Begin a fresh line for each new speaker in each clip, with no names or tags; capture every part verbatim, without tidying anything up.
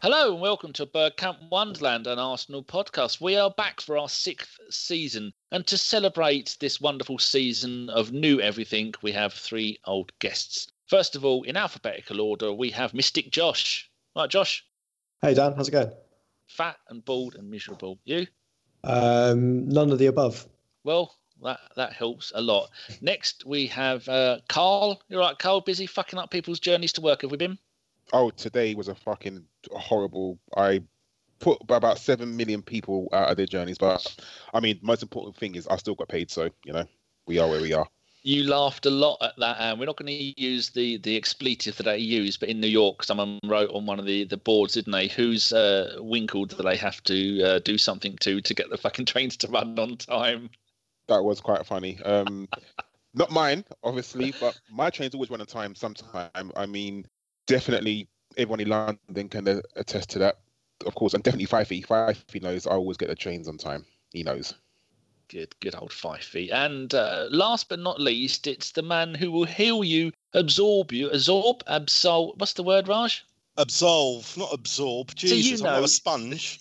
Hello and welcome to Bergkamp Wonderland, an Arsenal podcast. We are back for our sixth season, and to celebrate this wonderful season of new everything, we have three old guests. First of all, in alphabetical order, we have Mystic Josh. Right, Josh?
Hey Dan, how's it going?
Fat and bald and miserable. You?
Um, none of the above.
Well, that that helps a lot. Next, we have uh, Carl. You're right, Carl. Busy fucking up people's journeys to work. Have we been?
Oh, today was a fucking horrible. I put about seven million people out of their journeys, but I mean, most important thing is I still got paid, so you know, we are where we are.
You laughed a lot at that, and we're not going to use the, the expletive that I used, but in New York, someone wrote on one of the, the boards, didn't they? Who's uh, winkled that they have to uh, do something to to get the fucking trains to run on time?
That was quite funny. Um, not mine, obviously, but my trains always run on time sometime. I mean, definitely everyone in London can attest to that, of course, and definitely Fifey. Fifey knows I always get the trains on time. He knows.
Good, good old Fifey. And uh, last but not least, it's the man who will heal you, absorb you, absorb, absolve. What's the word, Raj?
Absolve, not absorb. Jesus, so you know, I'm not a sponge.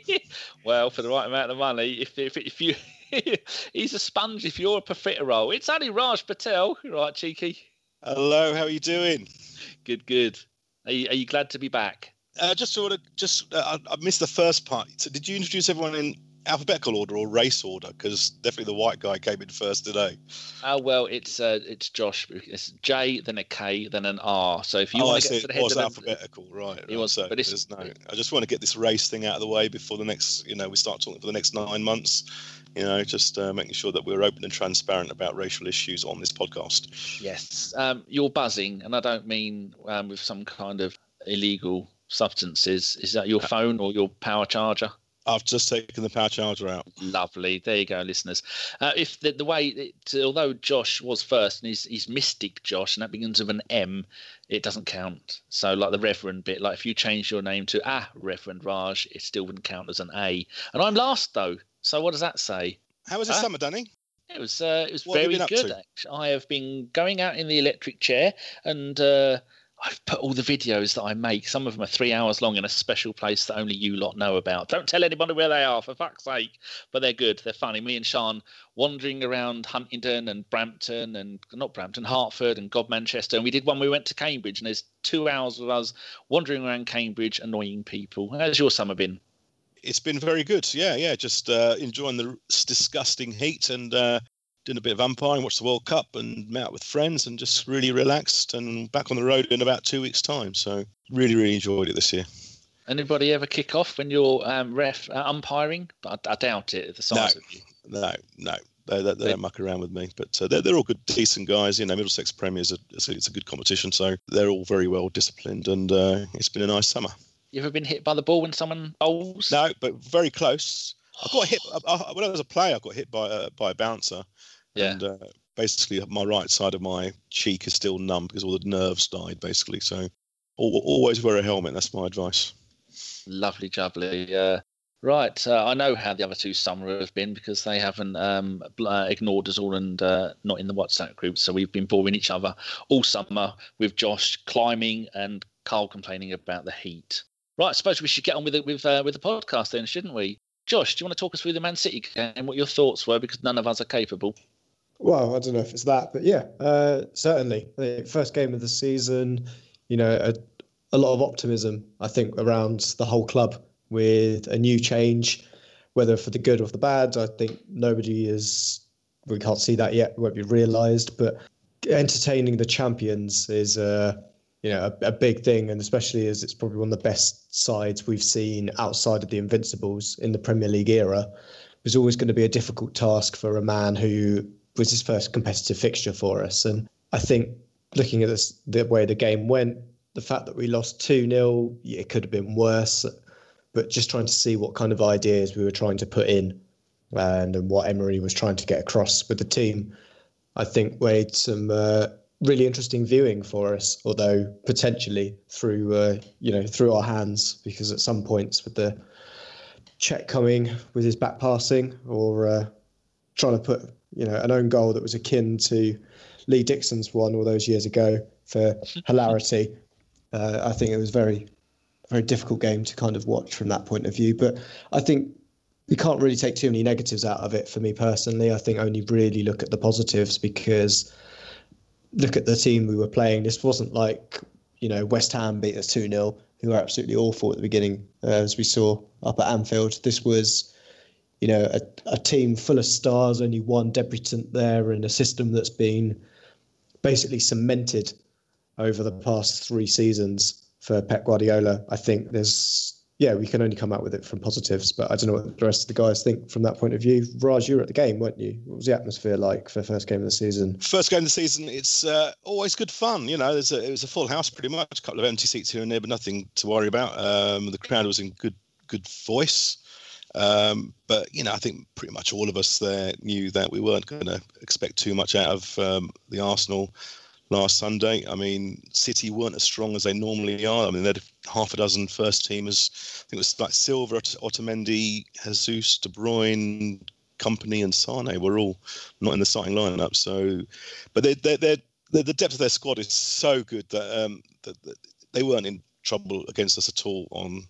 Well, for the right amount of money, if if if you, he's a sponge. If you're a profiterole, it's only Raj Patel, right, cheeky.
Hello, how are you doing?
Good, good. Are you, are you glad to be back?
Uh, just sort of, just uh, I missed the first part. So did you introduce everyone in alphabetical order or race order? Because definitely the white guy came in first today.
Oh well, it's uh, it's Josh. It's J, then a K, then an R. So if you
oh,
want to get
it
to the head
was
of
alphabetical, the, right?
It was,
so
but it's,
no. I just want to get this race thing out of the way before the next, you know, we start talking for the next nine months. You know, just uh, making sure that we're open and transparent about racial issues on this podcast.
Yes, um, you're buzzing, and I don't mean um, with some kind of illegal substances. Is that your phone or your power charger?
I've just taken the power charger out.
Lovely. There you go, listeners. Uh, if the, the way, it, although Josh was first and he's, he's Mystic Josh, and that begins with an M, it doesn't count. So like the Reverend bit, like if you change your name to ah Reverend Raj, it still wouldn't count as an A. And I'm last though. So what does that say?
How was the uh, summer, Danny?
It was uh, it was
what
very good.
To?
Actually, I have been going out in the electric chair and. Uh, I've put all the videos that I make. Some of them are three hours long in a special place that only you lot know about. Don't tell anybody where they are, for fuck's sake. But they're good. They're funny. Me and Sean wandering around Huntingdon and Brampton and not Brampton, Hertford and God Manchester. And we did one. We went to Cambridge, and there's two hours of us wandering around Cambridge, annoying people. How's your summer been?
It's been very good. Yeah, yeah. Just uh, enjoying the disgusting heat and. Uh, Doing a bit of umpiring, watched the World Cup and met out with friends and just really relaxed and back on the road in about two weeks' time. So really, really enjoyed it this year.
Anybody ever kick off when you're um, ref uh, umpiring? But I, I doubt it, the size
no,
of you.
No, no. They, they, they don't muck around with me. But uh, they're, they're all good, decent guys. You know, Middlesex Premier is a, it's a, it's a good competition. So they're all very well disciplined and uh, it's been a nice summer.
You ever been hit by the ball when someone bowls?
No, but very close. I got hit I, when I was a player. I got hit by a by a bouncer,
yeah.
and uh, basically my right side of my cheek is still numb because all the nerves died. Basically, so always wear a helmet. That's my advice.
Lovely, jubbly. Uh, right, uh, I know how the other two summer have been because they haven't um, uh, ignored us all and uh, not in the WhatsApp group. So we've been boring each other all summer with Josh climbing and Carl complaining about the heat. Right, I suppose we should get on with it with uh, with the podcast then, shouldn't we? Josh, do you want to talk us through the Man City game and what your thoughts were, because none of us are capable?
Well, I don't know if it's that, but yeah, uh, certainly. The first game of the season, you know, a, a lot of optimism, I think, around the whole club with a new change, whether for the good or for the bad. I think nobody is, we can't see that yet, it won't be realised, but entertaining the champions is uh, you know, a, a big thing, and especially as it's probably one of the best sides we've seen outside of the Invincibles in the Premier League era. It was always going to be a difficult task for a man who was his first competitive fixture for us. And I think looking at this, the way the game went, the fact that we lost two nil, it could have been worse, but just trying to see what kind of ideas we were trying to put in and, and what Emery was trying to get across with the team, I think made some uh, really interesting viewing for us, although potentially through uh, you know through our hands, because at some points with the Czech coming with his back passing or uh, trying to put you know an own goal that was akin to Lee Dixon's one all those years ago for hilarity, uh, I think it was very very difficult game to kind of watch from that point of view. But I think we can't really take too many negatives out of it for me personally. I think only really look at the positives, because look at the team we were playing. This wasn't like, you know, West Ham beat us two nil, who were absolutely awful at the beginning, uh, as we saw up at Anfield. This was, you know, a, a team full of stars, only one debutant there, and a system that's been basically cemented over the past three seasons for Pep Guardiola. I think there's, yeah, we can only come out with it from positives, but I don't know what the rest of the guys think from that point of view. Raj, you were at the game, weren't you? What was the atmosphere like for the first game of the season?
First game of the season, it's uh, always good fun. You know, there's a, it was a full house pretty much, a couple of empty seats here and there, but nothing to worry about. Um, the crowd was in good good voice. Um, but, you know, I think pretty much all of us there knew that we weren't going to expect too much out of um, the Arsenal last Sunday. I mean, City weren't as strong as they normally are. I mean, they had half a dozen first teamers. I think it was like Silva, Ot- Otamendi, Jesus, De Bruyne, Company, and Sane were all not in the starting lineup. So, but they, they, they're, they're, the depth of their squad is so good that, um, that, that they weren't in trouble against us at all on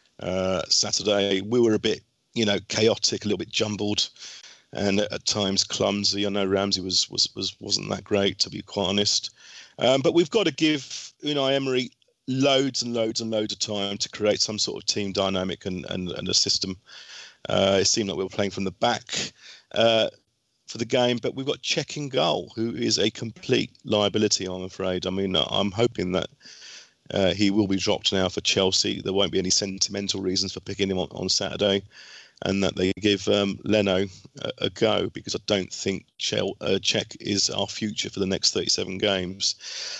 uh, Saturday. We were a bit, you know, chaotic, a little bit jumbled, and at times clumsy. I know Ramsey was was was wasn't that great, to be quite honest. Um, but we've got to give Unai Emery loads and loads and loads of time to create some sort of team dynamic and and, and a system. Uh, it seemed like we were playing from the back uh, for the game, but we've got Cech in goal, who is a complete liability, I'm afraid. I mean, I'm hoping that uh, he will be dropped now for Chelsea. There won't be any sentimental reasons for picking him on, on Saturday, and that they give um, Leno a, a go, because I don't think Chel- uh, Cech is our future for the next thirty-seven games.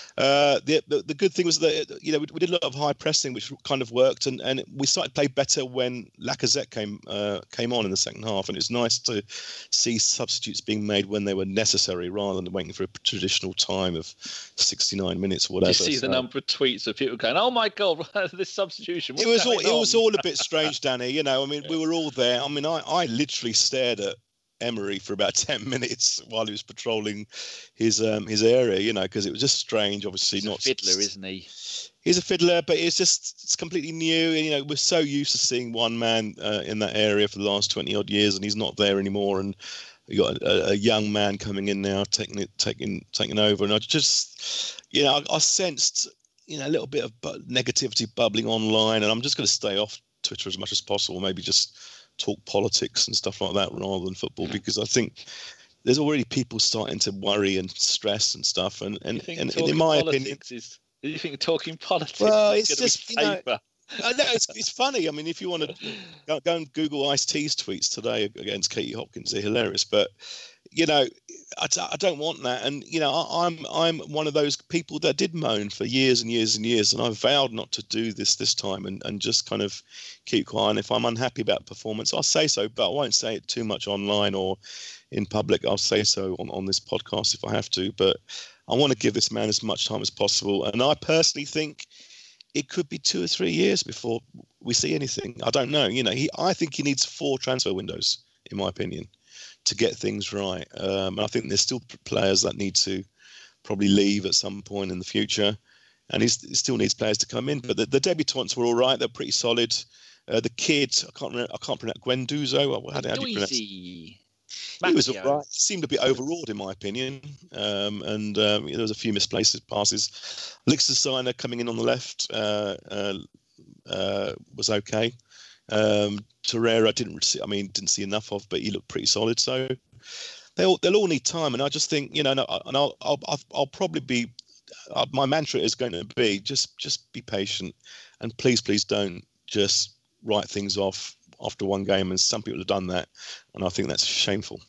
Uh, the, the the good thing was that, you know, we, we did a lot of high pressing, which kind of worked, and, and we started to play better when Lacazette came uh, came on in the second half, and it's nice to see substitutes being made when they were necessary, rather than waiting for a traditional time of sixty-nine minutes or whatever.
Do you see
so,
the number of tweets of people going, "Oh my God, this substitution"?
It was all, it was all a bit strange, Danny. You know, I mean, we were all there. I mean, I, I literally stared at Emery for about ten minutes while he was patrolling his um his area, you know, because it was just strange. Obviously,
he's
not
a fiddler, isn't he?
He's a fiddler, but it's just it's completely new. And, you know, we're so used to seeing one man uh, in that area for the last twenty odd years, and he's not there anymore. And you got a, a young man coming in now, taking it, taking taking over. And I just, you know, I, I sensed, you know, a little bit of bu- negativity bubbling online, and I'm just going to stay off Twitter as much as possible. Maybe just talk politics and stuff like that rather than football, because I think there's already people starting to worry and stress and stuff. And and, and, and in my opinion,
is, do you think talking politics
well,
is
it's
going
just,
to
you
be
know,
safer?
I know it's, it's funny. I mean, if you want to go, go and Google Ice-T's tweets today against Katie Hopkins, they're hilarious. But, you know, I, I don't want that. And, you know, I, I'm I'm one of those people that did moan for years and years and years. And I vowed not to do this this time, and, and just kind of keep quiet. And if I'm unhappy about performance, I'll say so, but I won't say it too much online or in public. I'll say so on, on this podcast if I have to. But I want to give this man as much time as possible. And I personally think it could be two or three years before we see anything. I don't know. You know, he. I think he needs four transfer windows, in my opinion, to get things right. Um, and I think there's still players that need to probably leave at some point in the future, and he's, he still needs players to come in. But the, the debutants were all right; they're pretty solid. Uh, the kid, I can't remember, I can't pronounce Guendouzi. How, how do you pronounce? He was all right. He seemed a bit overawed, in my opinion. Um, and um, there was a few misplaced passes. Lichtsteiner coming in on the left uh, uh, uh, was okay. Um, Torreira didn't see, I mean, didn't see enough of, but he looked pretty solid. So they'll they'll all need time, and I just think, you know, and I'll I'll I'll, I'll probably be. Uh, my mantra is going to be just just be patient, and please please don't just write things off after one game. And some people have done that, and I think that's shameful.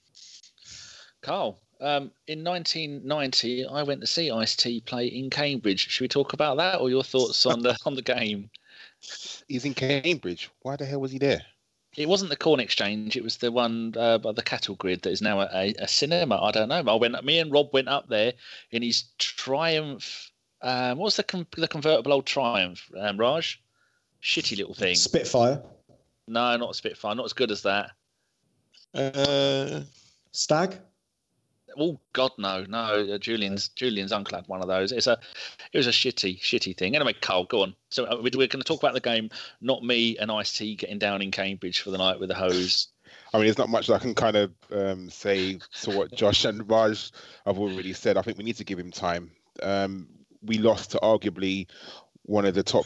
Carl, um, in nineteen ninety, I went to see Ice-T play in Cambridge. Should we talk about that, or your thoughts on the on the game?
He's in Cambridge. Why the hell was he there?
It wasn't the Corn Exchange. It was the one uh, by the Cattle Grid that is now a, a cinema. I don't know. I went. Me and Rob went up there in his Triumph. Um, what's the con- the convertible old Triumph? Um, Raj, shitty little thing.
Spitfire.
No, not a Spitfire. Not as good as that.
Uh,
Stag.
Oh God, no, no. Uh, Julian's Julian's uncle had one of those. It's a, it was a shitty, shitty thing. Anyway, Carl, go on. So uh, we're going to talk about the game, not me and Ice T getting down in Cambridge for the night with a hose.
I mean, there's not much I can kind of um, say to what Josh and Raj have already said. I think we need to give him time. Um, we lost to arguably one of the top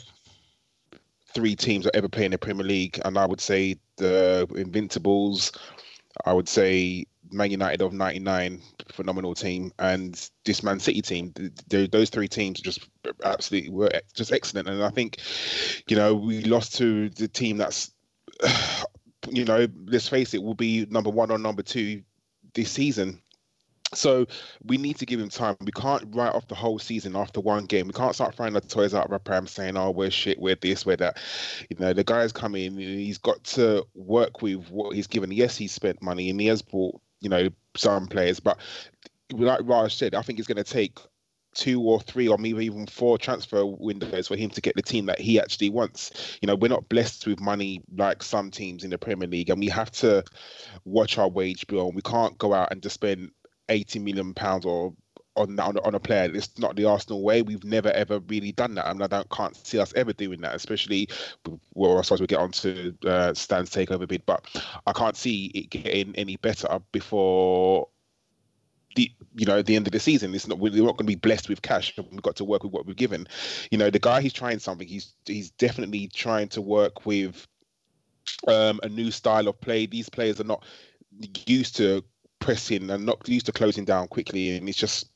three teams that ever play in the Premier League, and I would say the Invincibles. I would say Man United of ninety-nine, phenomenal team, and this Man City team. Those three teams just absolutely were just excellent. And I think, you know, we lost to the team that's, you know, let's face it, will be number one or number two this season. So we need to give him time. We can't write off the whole season after one game. We can't start throwing the toys out of our pram saying, oh, we're shit, we're this, we're that. You know, the guy's come in, he's got to work with what he's given. Yes, he's spent money and he has bought, you know, some players. But like Raj said, I think it's going to take two or three or maybe even four transfer windows for him to get the team that he actually wants. You know, we're not blessed with money like some teams in the Premier League, and we have to watch our wage bill. We can't go out and just spend eighty million pounds or on, on on a player. It's not the Arsenal way. We've never ever really done that. I mean, I don't can't see us ever doing that. Especially, well, I suppose we'll get on to uh, Stan's takeover bid, but I can't see it getting any better before the you know the end of the season. It's not we're not going to be blessed with cash. We've got to work with what we've given. You know, the guy, he's trying something. He's he's definitely trying to work with um, a new style of play. These players are not used to pressing and not used to closing down quickly, and it's just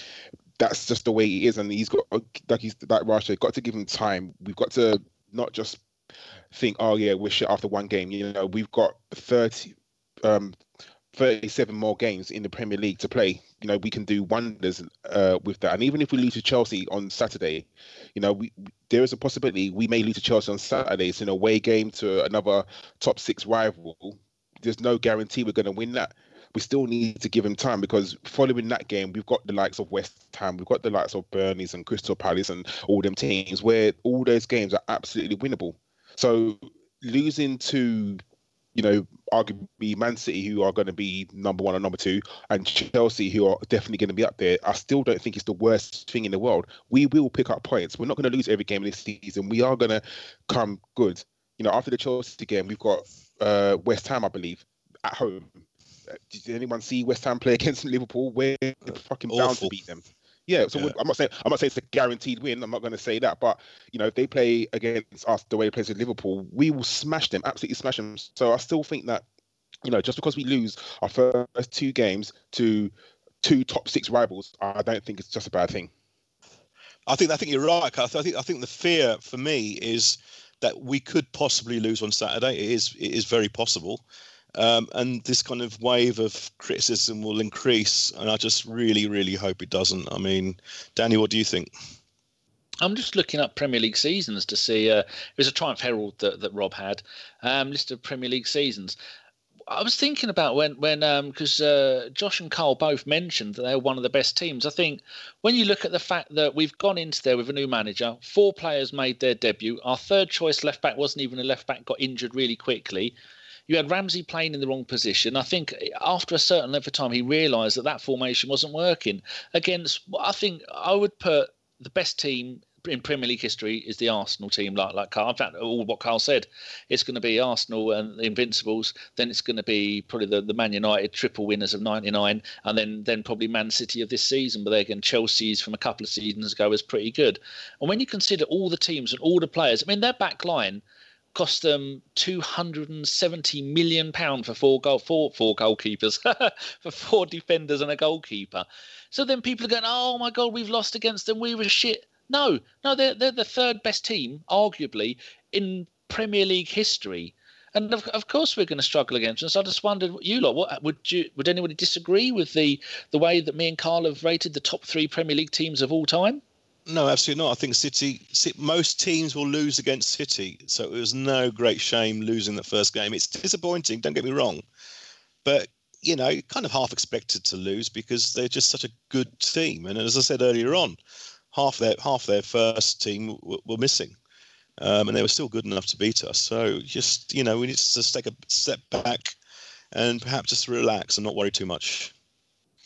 that's just the way he is. And he's got, like he's like Rasha, got to give him time. We've got to not just think, oh yeah, we're shit after one game. You know, we've got thirty, um, thirty-seven more games in the Premier League to play. You know, we can do wonders uh, with that. And even if we lose to Chelsea on Saturday, you know, we there is a possibility we may lose to Chelsea on Saturday. It's an away game to another top six rival. There's no guarantee we're going to win that. We still need to give him time, because following that game, we've got the likes of West Ham, we've got the likes of Burnley and Crystal Palace and all them teams where all those games are absolutely winnable. So losing to, you know, arguably Man City, who are going to be number one or number two, and Chelsea, who are definitely going to be up there, I still don't think it's the worst thing in the world. We will pick up points. We're not going to lose every game this season. We are going to come good. You know, after the Chelsea game, we've got uh, West Ham, I believe, at home. Did anyone see West Ham play against Liverpool? We're fucking bound
Awful.
to beat them. Yeah, so
Yeah.
I'm not saying I'm not saying it's a guaranteed win. I'm not going to say that, but you know, if they play against us the way they play with Liverpool, we will smash them, absolutely smash them. So I still think that, you know, just because we lose our first two games to two top six rivals, I don't think it's just a bad thing.
I think I think you're right, Carl. I think I think the fear for me is that we could possibly lose on Saturday. It is it is very possible. Um, and this kind of wave of criticism will increase, and I just really, really hope it doesn't. I mean, Danny, what do you think?
I'm just looking up Premier League seasons to see. Uh, it was a Triumph Herald that, that Rob had, um, list of Premier League seasons. I was thinking about when, when because um, uh, Josh and Carl both mentioned that they were one of the best teams. I think when you look at the fact that we've gone into there with a new manager, four players made their debut. Our third choice left back wasn't even a left back, got injured really quickly. You had Ramsey playing in the wrong position. I think after a certain length of time, he realised that that formation wasn't working. Against, I think I would put the best team in Premier League history is the Arsenal team, like like Carl. In fact, all what Carl said, it's going to be Arsenal and the Invincibles. Then it's going to be probably the, the Man United triple winners of ninety-nine, and then then probably Man City of this season. But again, Chelsea's from a couple of seasons ago was pretty good. And when you consider all the teams and all the players, I mean, their back line cost them two hundred seventy million pounds for four goal four four goalkeepers, for four defenders and a goalkeeper. So then people are going, oh my God, we've lost against them. We were shit. No, no, they're they're the third best team, arguably, in Premier League history. And of, of course we're going to struggle against them. So I just wondered, you lot, what would you would anybody disagree with the the way that me and Carl have rated the top three Premier League teams of all time?
No, absolutely not. I think City, most teams will lose against City. So it was no great shame losing the first game. It's disappointing, don't get me wrong. But, you know, kind of half expected to lose because they're just such a good team. And as I said earlier on, half their half their first team were, were missing. Um, and they were still good enough to beat us. So just, you know, we need to just take a step back and perhaps just relax and not worry too much.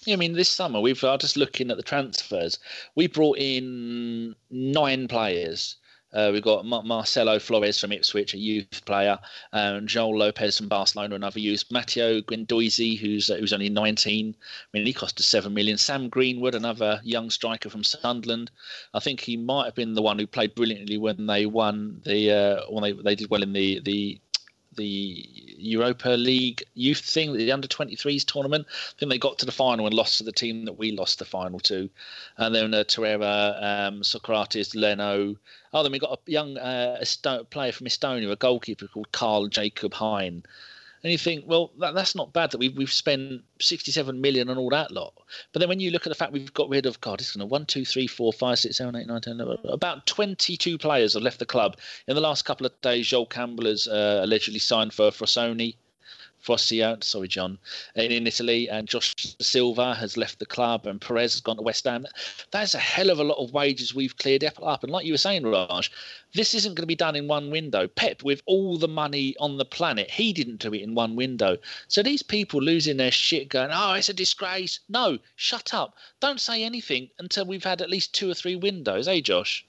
Yeah, I mean, this summer we've uh, just looking at the transfers. We brought in nine players. Uh, we've got Mar- Marcelo Flores from Ipswich, a youth player, and Joel Lopez from Barcelona, another youth. Matteo Guendouzi, who's uh, who's only nineteen. I mean, he cost us seven million. Sam Greenwood, another young striker from Sunderland. I think he might have been the one who played brilliantly when they won the uh, when they they did well in the the the Europa League youth thing, the under twenty-threes tournament. I think they got to the final and lost to the team that we lost the final to. And then uh, Torreira, um, Socrates, Leno. Oh, then we got a young uh, Esto- player from Estonia, a goalkeeper called Carl Jacob Hein. And you think, well, that, that's not bad that we've, we've spent sixty-seven million on all that lot. But then when you look at the fact we've got rid of, God, it's going to one, two, three, four, five, six, seven, eight, nine, ten, eleven, about twenty-two players have left the club. In the last couple of days, Joel Campbell has uh, allegedly signed for Frosinone. Frosio, sorry, John, in, in Italy, and Josh Silva has left the club, and Perez has gone to West Ham. That's a hell of a lot of wages we've cleared up. And like you were saying, Raj, this isn't going to be done in one window. Pep, with all the money on the planet, he didn't do it in one window. So these people losing their shit going, oh, it's a disgrace. No, shut up. Don't say anything until we've had at least two or three windows, eh, Josh?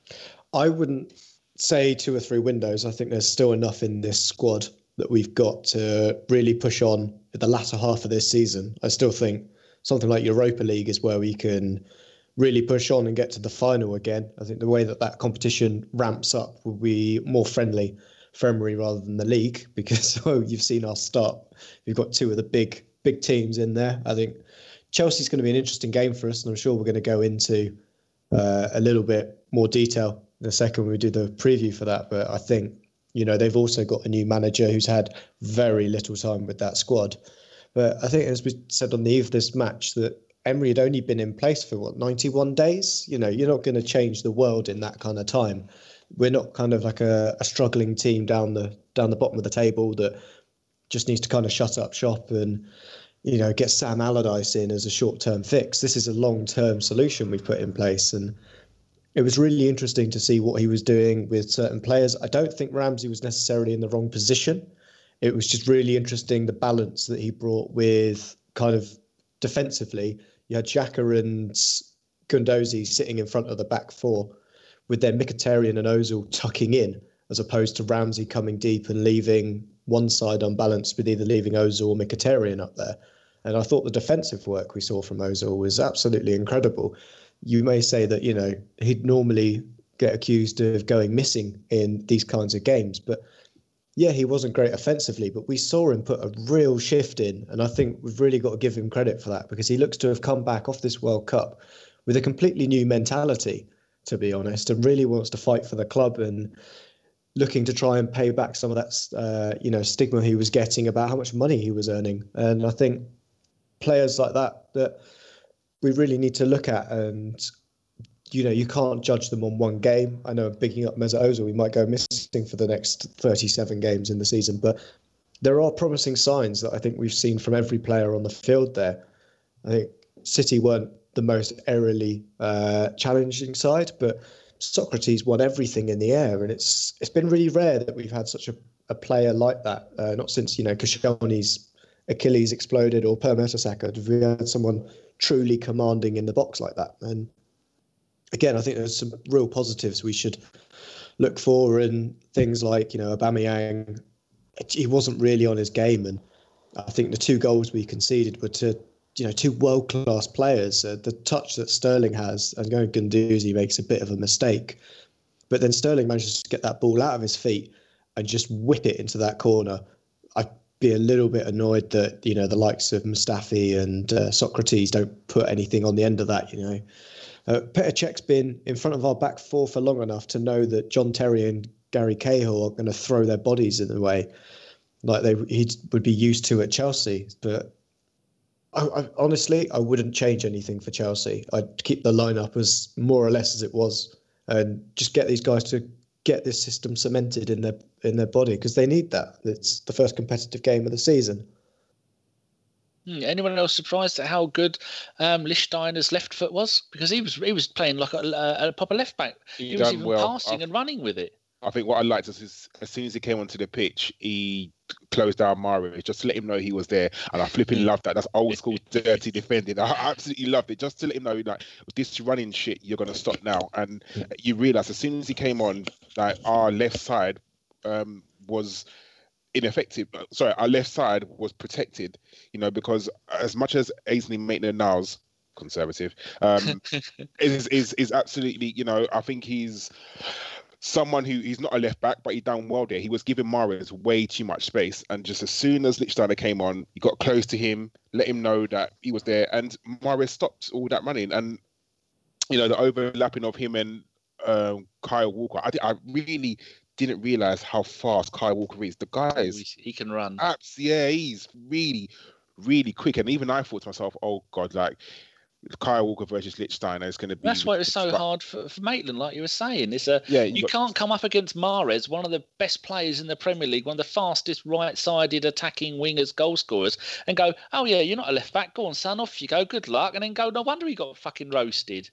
I wouldn't say two or three windows. I think there's still enough in this squad that we've got to really push on in the latter half of this season. I still think something like Europa League is where we can really push on and get to the final again. I think the way that that competition ramps up will be more friendly for Emery rather than the league, because oh, you've seen our start. We've got two of the big, big teams in there. I think Chelsea's going to be an interesting game for us, and I'm sure we're going to go into uh, a little bit more detail in a second when we do the preview for that. But I think, you know, they've also got a new manager who's had very little time with that squad. But I think, as we said on the eve of this match, that Emery had only been in place for, what, ninety-one days? You know, you're not going to change the world in that kind of time. We're not kind of like a, a struggling team down the down the bottom of the table that just needs to kind of shut up shop and, you know, get Sam Allardyce in as a short-term fix. This is a long-term solution we've put in place, and it was really interesting to see what he was doing with certain players. I don't think Ramsey was necessarily in the wrong position. It was just really interesting, the balance that he brought with kind of defensively. You had Xhaka and Guendouzi sitting in front of the back four with their Mkhitaryan and Ozil tucking in, as opposed to Ramsey coming deep and leaving one side unbalanced with either leaving Ozil or Mkhitaryan up there. And I thought the defensive work we saw from Ozil was absolutely incredible. You may say that, you know, he'd normally get accused of going missing in these kinds of games. But yeah, he wasn't great offensively, but we saw him put a real shift in. And I think we've really got to give him credit for that, because he looks to have come back off this World Cup with a completely new mentality, to be honest, and really wants to fight for the club and looking to try and pay back some of that, uh, you know, stigma he was getting about how much money he was earning. And I think players like that, that we really need to look at, and, you know, you can't judge them on one game. I know, picking up Mesut Ozil, we might go missing for the next thirty-seven games in the season, but there are promising signs that I think we've seen from every player on the field there. I think City weren't the most aerially uh, challenging side, but Socrates won everything in the air, and it's it's been really rare that we've had such a, a player like that. Uh, not since, you know, Koscielny's Achilles exploded or Per Mertesacker have we had someone truly commanding in the box like that. And again, I think there's some real positives we should look for in things like, you know, Aubameyang. He wasn't really on his game, and I think the two goals we conceded were to, you know, two world-class players. Uh, the touch that Sterling has, and going Guendouzi makes a bit of a mistake, but then Sterling manages to get that ball out of his feet and just whip it into that corner. I'd be a little bit annoyed that, you know, the likes of Mustafi and uh, Socrates don't put anything on the end of that, you know. Uh, Petr Cech's been in front of our back four for long enough to know that John Terry and Gary Cahill are going to throw their bodies in the way like they he would be used to at Chelsea. But I, I, honestly, I wouldn't change anything for Chelsea. I'd keep the lineup as more or less as it was, and just get these guys to get this system cemented in their in their body, because they need that. It's the first competitive game of the season.
Anyone else surprised at how good um, Lichtsteiner's left foot was? Because he was he was playing like a, a, a proper left back. He, he was even well. passing I've, and running with it.
I think what I liked is his, as soon as he came onto the pitch, he close down Mario, just to let him know he was there. And I flipping loved that. That's old school dirty defending. I absolutely loved it. Just to let him know, like, this running shit, you're gonna stop now. And you realise as soon as he came on, like our left side um, was ineffective. Sorry, our left side was protected. You know, because as much as Ainsley Maitland-Niles, conservative, um, is is is absolutely, you know, I think he's someone who he's not a left back, but he done well there. He was giving Mahrez way too much space, and just as soon as Lichtsteiner came on, he got close to him, let him know that he was there, and Mahrez stopped all that running. And you know, the overlapping of him and um, Kyle Walker, I, I really didn't realize how fast Kyle Walker is. The guy is
he can run.
Apps, yeah, he's really, really quick. And even I thought to myself, oh God, like Kyle Walker versus Lichtsteiner is going to be.
That's why it was so hard for, for Maitland, like you were saying. It's a
yeah,
you,
you got,
can't come up against Mahrez, one of the best players in the Premier League, one of the fastest right-sided attacking wingers, goal scorers, and go, oh yeah, you're not a left back. Go on, son, off you go. Good luck, and then go. No wonder he got fucking roasted.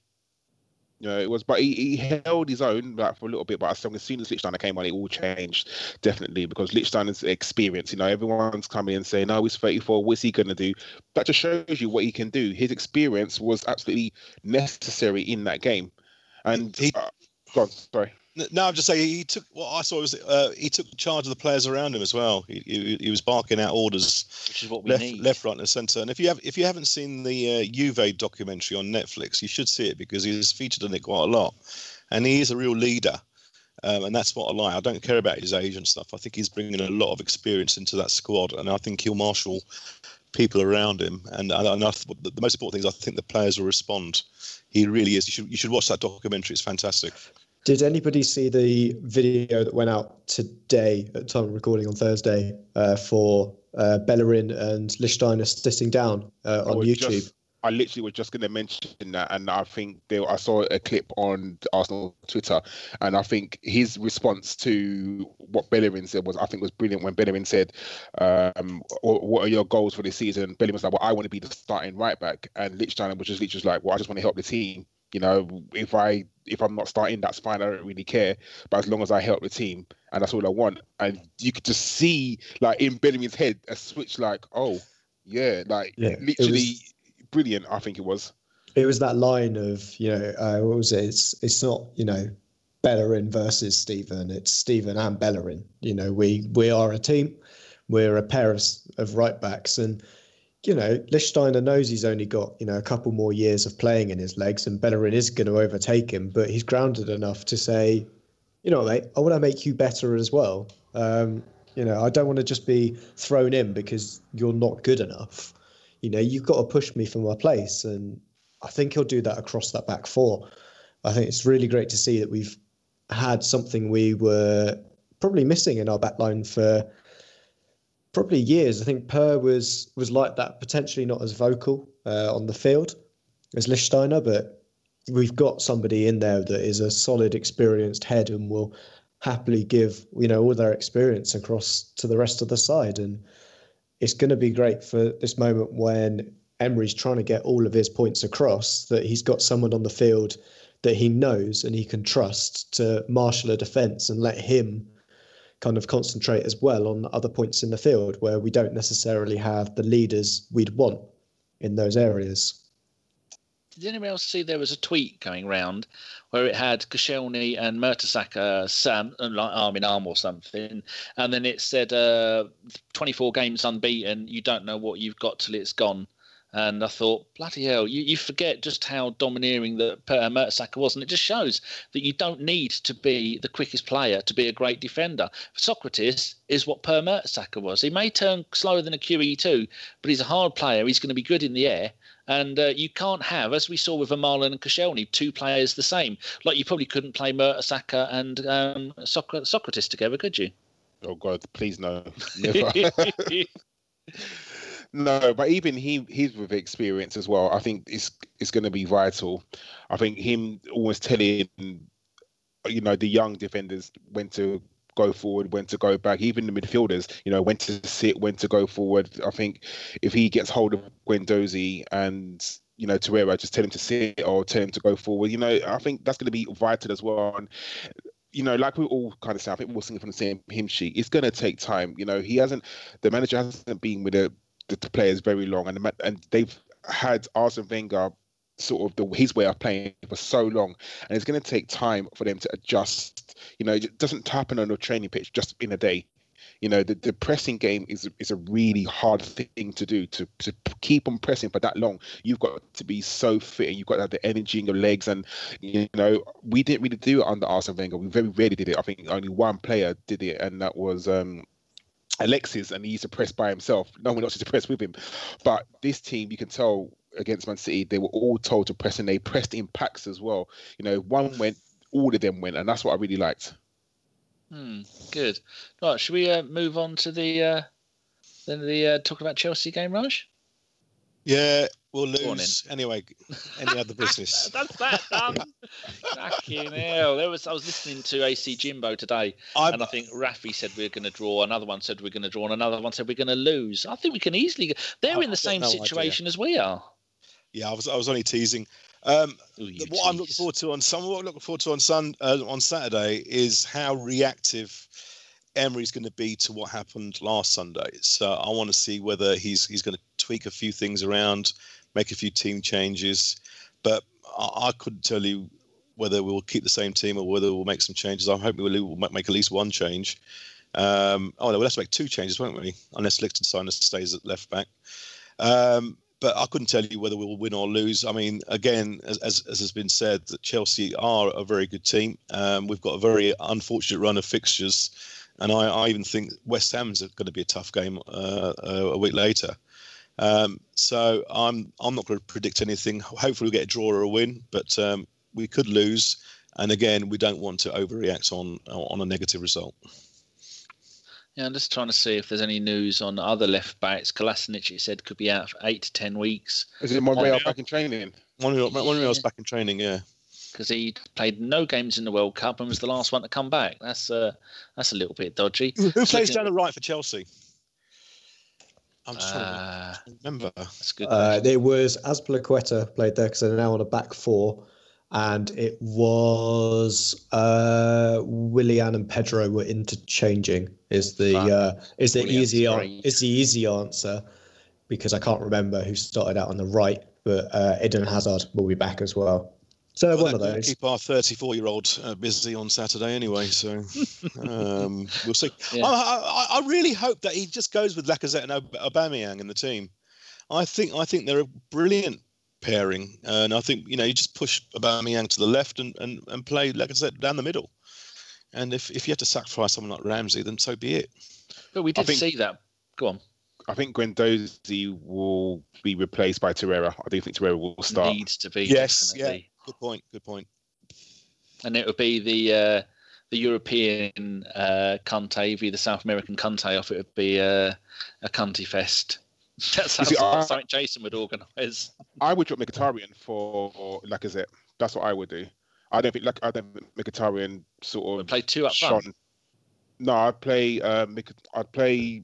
Yeah, it was, but he, he held his own like for a little bit. But as soon as Lichtsteiner came on, it all changed definitely because Lichtsteiner's experience. You know, everyone's coming and saying, "Oh, he's thirty-four. What's he gonna do?" That just shows you what he can do. His experience was absolutely necessary in that game. And he, uh, go on, sorry.
No, I'm just saying he took what I saw was uh, he took charge of the players around him as well. He, he, he was barking out orders,
which is what we
left,
need.
left, right, and centre. And if you have if you haven't seen the uh, Juve documentary on Netflix, you should see it because he's featured in it quite a lot, and he is a real leader. Um, and that's what I like. I don't care about his age and stuff. I think he's bringing a lot of experience into that squad, and I think he'll marshal people around him. And, and, and I, the most important thing is I think the players will respond. He really is. You should you should watch that documentary. It's fantastic.
Did anybody see the video that went out today at the time of recording on Thursday uh, for uh, Bellerin and Lichtsteiner sitting down uh, on YouTube?
Just, I literally was just going to mention that, and I think there, I saw a clip on Arsenal Twitter, and I think his response to what Bellerin said was, I think, was brilliant. When Bellerin said, um, "What are your goals for this season?" Bellerin was like, "Well, I want to be the starting right back," and Lichtsteiner was just literally like, "Well, I just want to help the team. You know, if I if I'm not starting, that's fine. I don't really care. But as long as I help the team, and that's all I want." And you could just see, like in Bellerin's head, a switch. Like, oh yeah, like yeah, literally was, brilliant. I think it was.
It was that line of, you know, uh, what was it? It's it's not, you know, Bellerin versus Steven. It's Steven and Bellerin. You know, we we are a team. We're a pair of of right backs, and you know, Lichtsteiner knows he's only got, you know, a couple more years of playing in his legs, and Bellerin is going to overtake him, but he's grounded enough to say, you know, mate, I want to make you better as well. Um, you know, I don't want to just be thrown in because you're not good enough. You know, you've got to push me for my place. And I think he'll do that across that back four. I think it's really great to see that we've had something we were probably missing in our back line for probably years. I think Per was was like that, potentially not as vocal uh, on the field as Lichtsteiner, but we've got somebody in there that is a solid, experienced head and will happily give, you know, all their experience across to the rest of the side. And it's going to be great for this moment when Emery's trying to get all of his points across, that he's got someone on the field that he knows and he can trust to marshal a defence and let him kind of concentrate as well on other points in the field where we don't necessarily have the leaders we'd want in those areas.
Did anyone else see there was a tweet going round where it had Koscielny and Mertesacker Sam like arm in arm or something, and then it said uh, twenty-four games unbeaten, you don't know what you've got till it's gone. And I thought, bloody hell, you, you forget just how domineering that uh, Mertesacker was. And it just shows that you don't need to be the quickest player to be a great defender. Socrates is what Per Mertesacker was. He may turn slower than a Q E two, but he's a hard player. He's going to be good in the air. And uh, you can't have, as we saw with Vermaelen and Koscielny, two players the same. Like you probably couldn't play Mertesacker and um, Soc- Socrates together, could you?
Oh, God, please no. Never. No, but even he, he's with experience as well. I think it's it's going to be vital. I think him always telling, you know, the young defenders when to go forward, when to go back, even the midfielders, you know, when to sit, when to go forward. I think if he gets hold of Guendouzi and, you know, Torreira, just tell him to sit or tell him to go forward, you know, I think that's going to be vital as well. And you know, like we all kind of say, I think we're all singing from the same hymn sheet. It's going to take time. You know, he hasn't, the manager hasn't been with the, the, the players very long, and the, and they've had Arsene Wenger sort of the his way of playing for so long, and it's going to take time for them to adjust. You know, it doesn't happen on a training pitch just in a day. You know, the, the pressing game is is a really hard thing to do. To to keep on pressing for that long, you've got to be so fit, and you've got to have the energy in your legs. And you know, we didn't really do it under Arsene Wenger. We very rarely did it. I think only one player did it, and that was um, Alexis, and he used to press by himself. No one else used to press with him. But this team, you can tell against Man City, they were all told to press, and they pressed in packs as well. You know, one went, all of them went, and that's what I really liked.
Hmm, good. Right, should we uh, move on to the uh, then the uh, talking about Chelsea game, Raj?
Yeah, we'll lose anyway. Any other business?
That's that done. Fucking hell! There was I was listening to A C Jimbo today,
I'm,
and I think Rafi said we're going to draw. Another one said we're going to draw, and another one said we're going to lose. I think we can easily. They're
I,
in the same
no
situation
idea.
as we are.
Yeah, I was I was only teasing. Um,
Ooh,
what
tease.
I'm looking forward to on some what I'm looking forward to on Sun uh, on Saturday is how reactive Emery's going to be to what happened last Sunday. So I want to see whether he's he's going to tweak a few things around, make a few team changes. But I, I couldn't tell you whether we'll keep the same team or whether we'll make some changes. I'm hoping we'll, we'll make at least one change. Um, oh no, we'll have to make two changes, won't we? Unless Liechtenstein stays at left back. Um, But I couldn't tell you whether we will win or lose. I mean, again, as, as, as has been said, that Chelsea are a very good team. Um, we've got a very unfortunate run of fixtures. And I, I even think West Ham's going to be a tough game uh, a week later. Um, so I'm I'm not going to predict anything. Hopefully we'll get a draw or a win, but um, we could lose. And again, we don't want to overreact on on a negative result.
Yeah, I'm just trying to see if there's any news on other left backs. Kolasinac, it said, could be out for eight to ten weeks.
Is it Monreal back in training?
Monreal,
Yeah.
Monreal's back in training, yeah.
Because he played no games in the World Cup and was the last one to come back. That's uh, that's a little bit dodgy.
Who plays
Looking
down
at-
the right for Chelsea? I'm just trying
Uh,
to remember.
that's a good.
Uh,
question.
it was Azpilicueta played there because they're now on a back four, and it was uh, Willian and Pedro were interchanging. Is the
Fuck.
uh, is the
Willian's
easy
great.
is the easy answer, because I can't remember who started out on the right, but uh, Eden Hazard will be back as well. So
Well,
one of
that could
those.
keep our thirty-four-year-old uh, busy on Saturday anyway, so um, we'll see.
Yeah.
I, I, I really hope that he just goes with Lacazette and Aub- Aubameyang in the team. I think I think they're a brilliant pairing, and I think you know you just push Aubameyang to the left and, and, and play Lacazette down the middle. And if, if you have to sacrifice someone like Ramsey, then so be it.
But we did
think-
see that. Go on.
I think Guendouzi will be replaced by Torreira. I do think Torreira will start.
Needs to be.
Yes,
definitely.
Good point. Good point.
And it would be the uh, the European uh, Conte, be the South American Conte off. It would be uh, a Conte fest. That's
You see,
how-
I-
something Jason would organise.
I would drop Mkhitaryan for Lacazette. That's what I would do. I don't think like I don't think Mkhitaryan sort
We
of
play two up
shone.
front.
No, I'd play. Um, Mkhi- I'd play.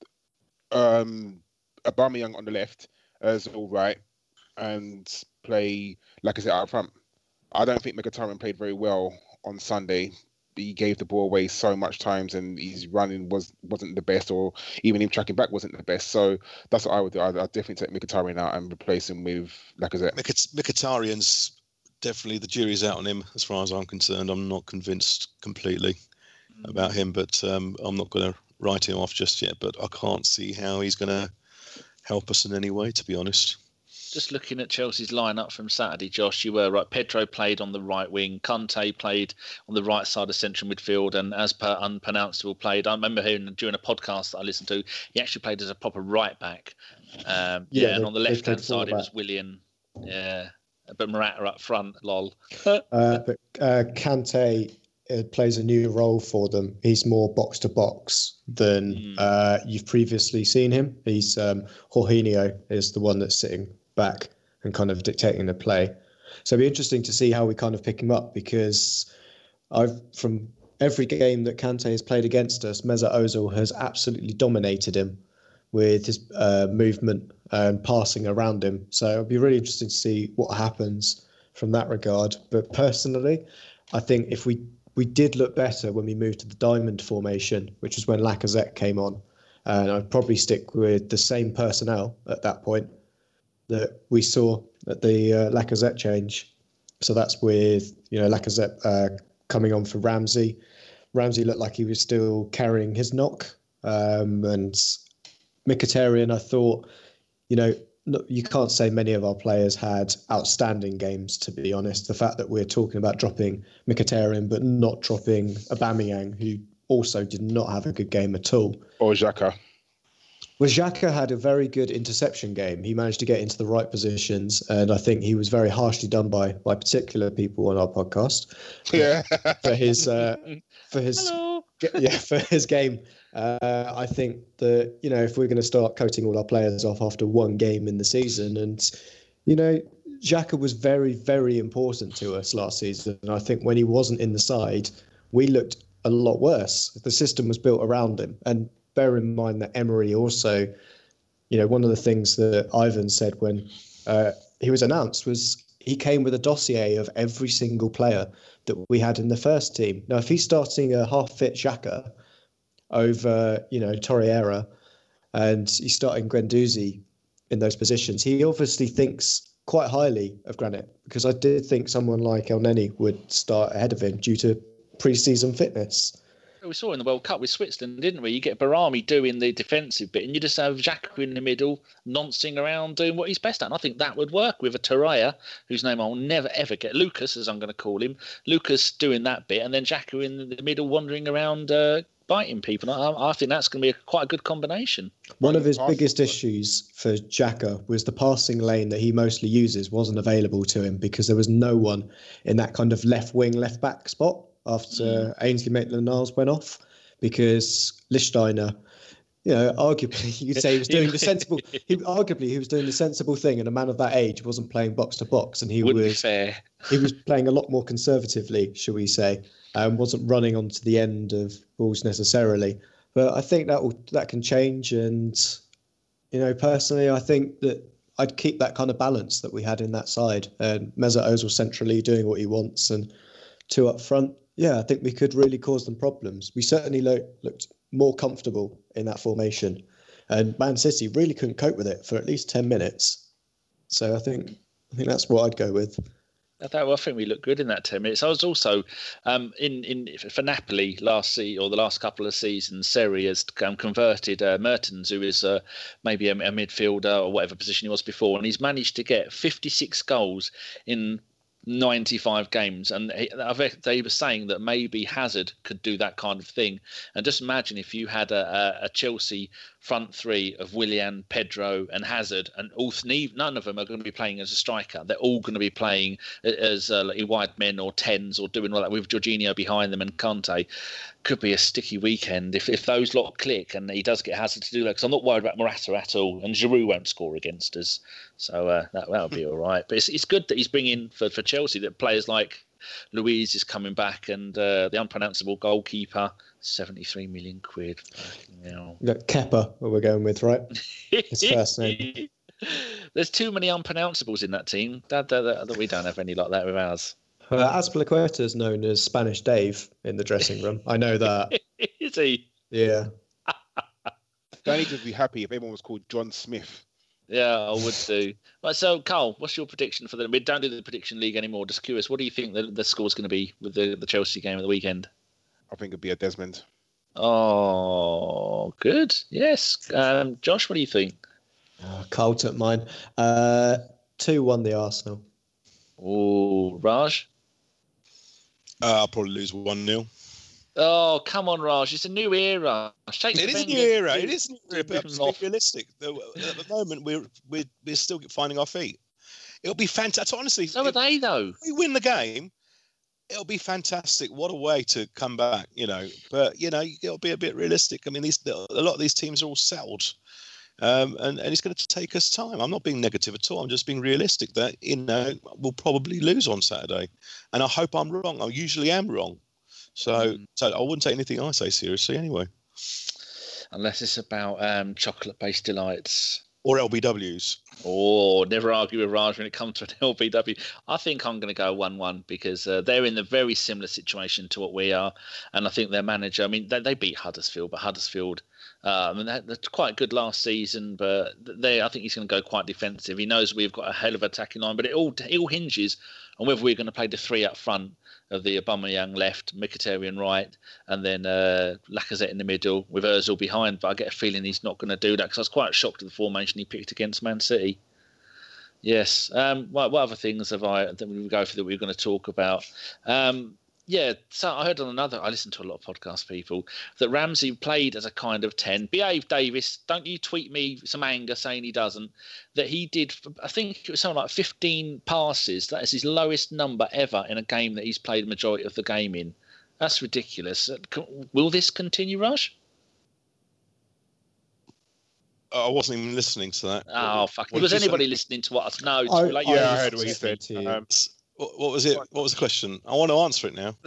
Um, Aubameyang on the left as all right, and play Lacazette out front. I don't think Mkhitaryan played very well on Sunday. He gave the ball away so much times, and his running was wasn't the best, or even him tracking back wasn't the best. So that's what I would do. I'd, I'd definitely take Mkhitaryan out and replace him with Lacazette.
Mkhi- Mkhitaryan's definitely, the jury's out on him as far as I'm concerned. I'm not convinced completely about him, but um, I'm not going to write him off just yet. But I can't see how he's going to help us in any way, to be honest.
Just looking at Chelsea's lineup from Saturday, Josh, you were right. Pedro played on the right wing. Conte played on the right side of central midfield, and as per Unpronounceable played. I remember hearing during a podcast that I listened to, he actually played as a proper right back. Um, yeah,
Yeah,
and
they-
on the
they
left hand
played
side, it was
full-back.
Willian. Yeah, but Morata up front. Lol.
Uh, but uh, Kante uh, plays a new role for them. He's more box to box than
Mm.
uh, you've previously seen him. He's um, Jorginho is the one that's sitting back and kind of dictating the play. So it'll be interesting to see how we kind of pick him up, because I've from every game that Kante has played against us, Mesut Ozil has absolutely dominated him with his uh, movement and passing around him. So it'll be really interesting to see what happens from that regard. But personally, I think if we we did look better when we moved to the diamond formation, which was when Lacazette came on. And I'd probably stick with the same personnel at that point that we saw at the uh, Lacazette change. So that's with, you know, Lacazette uh, coming on for Ramsey. Ramsey looked like he was still carrying his knock. Um, and Mkhitaryan, I thought, you know, you can't say many of our players had outstanding games, to be honest. The fact that we're talking about dropping Mkhitaryan but not dropping Aubameyang, who also did not have a good game at all.
Or Xhaka.
Well, Xhaka had a very good interception game. He managed to get into the right positions, and I think he was very harshly done by by particular people on our podcast.
Yeah.
For his uh, for his
Hello.
yeah for his game. Uh, I think that, you know, if we're going to start coating all our players off after one game in the season, and, you know, Xhaka was very, very important to us last season. And I think when he wasn't in the side, we looked a lot worse. The system was built around him. And bear in mind that Emery also, you know, one of the things that Ivan said when uh, he was announced was he came with a dossier of every single player that we had in the first team. Now, if he's starting a half-fit Xhaka over, you know, Torreira, and he's starting Guendouzi in those positions, he obviously thinks quite highly of Granit, because I did think someone like Elneny would start ahead of him due to pre-season fitness.
We saw in the World Cup with Switzerland, didn't we? You get Barami doing the defensive bit, and you just have Xhaka in the middle, noncing around, doing what he's best at. And I think that would work with a Torreira, whose name I'll never ever get, Lucas, as I'm going to call him. Lucas doing that bit, and then Xhaka in the middle, wandering around, uh, biting people. I, I think that's going to be a, quite a good combination.
One of his biggest issues for Xhaka was the passing lane that he mostly uses wasn't available to him, because there was no one in that kind of left wing, left back spot after mm. Ainsley Maitland-Niles went off, because Lichtsteiner, you know, arguably you could say he was doing the sensible. He arguably he was doing the sensible thing, and a man of that age wasn't playing box to box, and he
Wouldn't
was
be fair.
he was playing a lot more conservatively, shall we say, and wasn't running onto the end of balls necessarily. But I think that will that can change, and, you know, personally, I think that I'd keep that kind of balance that we had in that side, and Mesut Ozil centrally doing what he wants, and two up front. Yeah, I think we could really cause them problems. We certainly lo- looked more comfortable in that formation, and Man City really couldn't cope with it for at least ten minutes. So I think I think that's what I'd go with.
I, thought, well, I think we looked good in that ten minutes. I was also um, in in for Napoli last se- or the last couple of seasons. Seri has um, converted uh, Mertens, who is uh, maybe a, a midfielder or whatever position he was before, and he's managed to get fifty-six goals in ninety-five games, and he, they were saying that maybe Hazard could do that kind of thing. And just imagine if you had a, a, a Chelsea front three of Willian, Pedro and Hazard, and all three, none of them are going to be playing as a striker. They're all going to be playing as uh, like wide men or tens or doing all that with Jorginho behind them and Kante. Could be a sticky weekend if, if those lot click and he does get Hazard to do that, because I'm not worried about Morata at all, and Giroud won't score against us, so uh, that that'll be all right. But it's it's good that he's bringing for, for Chelsea that players like Luiz is coming back, and uh, the unpronounceable goalkeeper, seventy-three million quid. You know.
We got Kepa, what we're going with, right? His first name.
There's too many unpronounceables in that team. That, that, that, that we don't have any like that with ours.
Uh, Azpilicueta is known as Spanish Dave in the dressing room. I know that.
Is he?
Yeah.
Danny would be happy if everyone was called John Smith.
Yeah, I would do. Right, so, Carl, what's your prediction for the... We don't do the prediction league anymore. Just curious, what do you think the, the score's going to be with the, the Chelsea game of the weekend?
I think it'd be a Desmond.
Oh, good. Yes. Um, Josh, what do you think?
Oh, Carl took mine. Uh, two one the Arsenal.
Oh, Raj?
Uh, I'll probably lose one nil.
Oh, come on, Raj. It's a new era. Take
It is a new era. It is a new era, but let's be realistic. At the moment, we're, we're, we're still finding our feet. It'll be fantastic. Honestly,
so are they, though.
If we win the game, it'll be fantastic. What a way to come back, you know. But, you know, it'll be a bit realistic. I mean, these a lot of these teams are all settled. Um, and, and it's going to take us time. I'm not being negative at all. I'm just being realistic that, you know, we'll probably lose on Saturday. And I hope I'm wrong. I usually am wrong. So, mm. so I wouldn't take anything I say seriously anyway.
Unless it's about um, chocolate-based delights.
Or L B Ws.
Oh, never argue with Raj when it comes to an L B W. I think I'm going to go one one because uh, they're in a very similar situation to what we are. And I think their manager, I mean, they, they beat Huddersfield, but Huddersfield, um, and they're, they're quite good last season, but they, I think he's going to go quite defensive. He knows we've got a hell of an attacking line, but it all, it all hinges on whether we're going to play the three up front of the Aubameyang left, Mkhitaryan right, and then uh, Lacazette in the middle with Ozil behind. But I get a feeling he's not going to do that because I was quite shocked at the formation he picked against Man City. Yes. Um, what, what other things have I that we go for that we we're going to talk about? Um, yeah. So I heard on another. I listened to a lot of podcast people that Ramsey played as a kind of ten. Behave, Davis. Don't you tweet me some anger saying he doesn't. That he did. I think it was something like fifteen passes. That is his lowest number ever in a game that he's played the majority of the game in. That's ridiculous. Will this continue, Rush?
I wasn't even listening to that.
Oh, fuck.
What
Was
did you
anybody
say?
listening to what I No,
I-
like,
I
Yeah, I
was
heard what he
listening
said.
to you.
Um,
What, what was it? What was the question? I want to answer it now.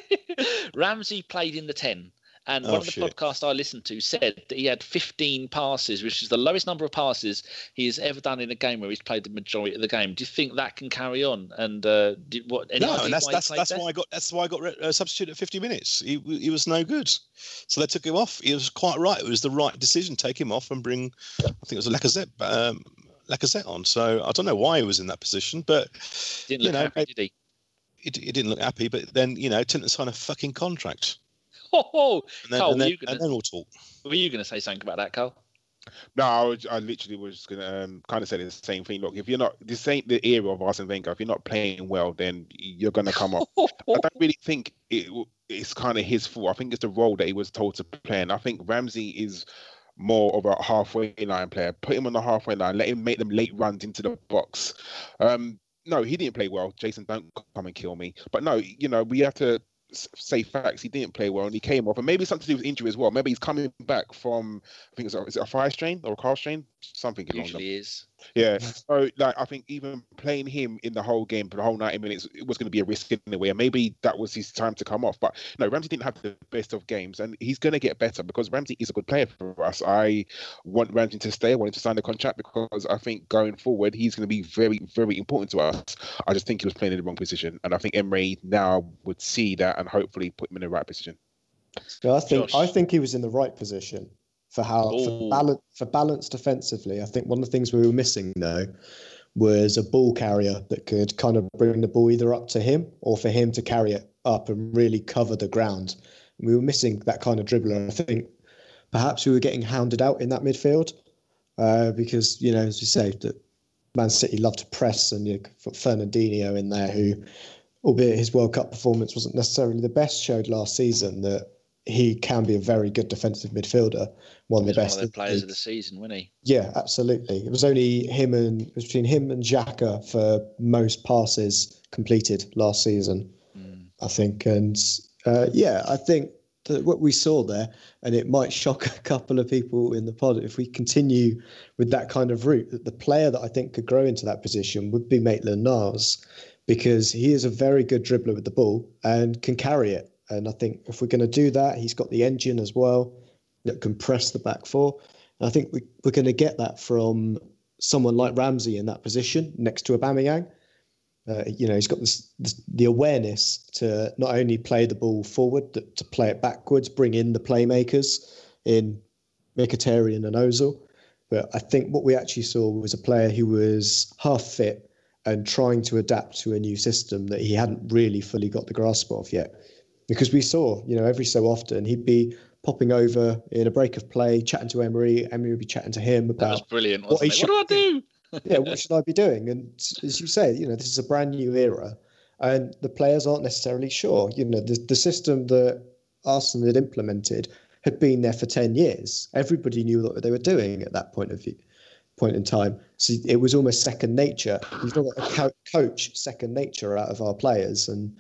Ramsey played in the ten. And
Oh,
one of the
shit.
podcasts I listened to said that he had fifteen passes, which is the lowest number of passes he has ever done in a game where he's played the majority of the game. Do you think that can carry on? And uh, did what? Any
No,
idea
and that's
why he
that's
played
that's
there?
why I got that's why I got re- uh, substituted at fifty minutes. He he was no good, so they took him off. He was quite right. It was the right decision. Take him off and bring, I think it was a Lacazette um, Lacazette on. So I don't know why he was in that position, but
Didn't
you
look
know,
happy, did he?
he, he didn't look happy. But then you know, didn't sign a fucking contract,
Oh,
and then
Carl,
and
were
then,
you gonna
and then we'll talk.
were you gonna say something about that, Carl?
No, I, was, I literally was gonna um, kind of say the same thing. Look, if you're not, this ain't the era of Arsene Wenger. If you're not playing well, then you're gonna come off. I don't really think it, it's kind of his fault. I think it's the role that he was told to play, and I think Ramsey is more of a halfway line player. Put him on the halfway line, let him make them late runs into the box. Um, no, he didn't play well. Jason, don't come and kill me. But no, you know, we have to s- say facts. He didn't play well, and he came off, and maybe something to do with injury as well. Maybe he's coming back from, I think it's a, is it a thigh strain or a calf strain, something along them.
Usually is.
Yeah. So like I think even playing him in the whole game for the whole ninety minutes, it was going to be a risk anyway. And maybe that was his time to come off. But no, Ramsey didn't have the best of games, and he's going to get better because Ramsey is a good player for us. I want Ramsey to stay. I want him to sign the contract because I think going forward he's going to be very, very important to us. I just think he was playing in the wrong position, and I think Emery now would see that and hopefully put him in the right position.
So I think
Josh.
I think he was in the right position for how
Ooh.
for balance for balance defensively. I think one of the things we were missing though was a ball carrier that could kind of bring the ball either up to him or for him to carry it up and really cover the ground. We were missing that kind of dribbler. I think perhaps we were getting hounded out in that midfield uh, because you know, as you say, that Man City love to press, and you've got Fernandinho in there who, albeit his World Cup performance wasn't necessarily the best, showed last season that he can be a very good defensive midfielder, one of
He was
the
one
best.
of the
in
players
league.
of the season, wasn't he?
Yeah, absolutely. It was only him and it was between him and Xhaka for most passes completed last season,
Mm.
I think. And uh, yeah, I think that what we saw there, and it might shock a couple of people in the pod, if we continue with that kind of route, that the player that I think could grow into that position would be Maitland-Niles, because he is a very good dribbler with the ball and can carry it. And I think if we're going to do that, he's got the engine as well that can press the back four. And I think we, we're going to get that from someone like Ramsey in that position next to Aubameyang. Uh, you know, he's got this, this the awareness to not only play the ball forward, but to play it backwards, bring in the playmakers in Mkhitaryan and Ozil. But I think what we actually saw was a player who was half fit and trying to adapt to a new system that he hadn't really fully got the grasp of yet. Because we saw, you know, every so often he'd be popping over in a break of play, chatting to Emery. Emery would be chatting to him
That was
about
brilliant,
what
wasn't
he
it? What do I do?
yeah, what should I be doing? And as you say, you know, this is a brand new era, and the players aren't necessarily sure. You know, the the system that Arsenal had implemented had been there for ten years. Everybody knew what they were doing at that point of view, point in time. So it was almost second nature. We've not got a co- coach second nature out of our players, and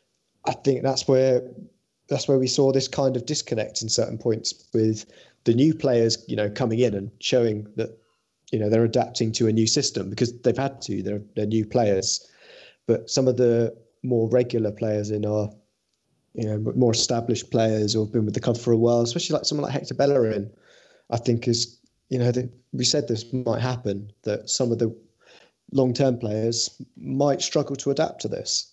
I think that's where that's where we saw this kind of disconnect in certain points with the new players, you know, coming in and showing that, you know, they're adapting to a new system because they've had to. They're they're new players, but some of the more regular players in our, you know, more established players who have been with the club for a while, especially like someone like Hector Bellerin, I think is you know, the, we said this might happen, that some of the long-term players might struggle to adapt to this.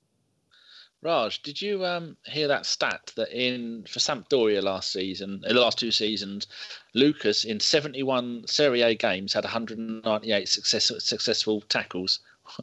Raj, did you um, hear that stat that in for Sampdoria last season, in the last two seasons, Lucas in seventy-one Serie A games had one hundred ninety-eight success, successful tackles?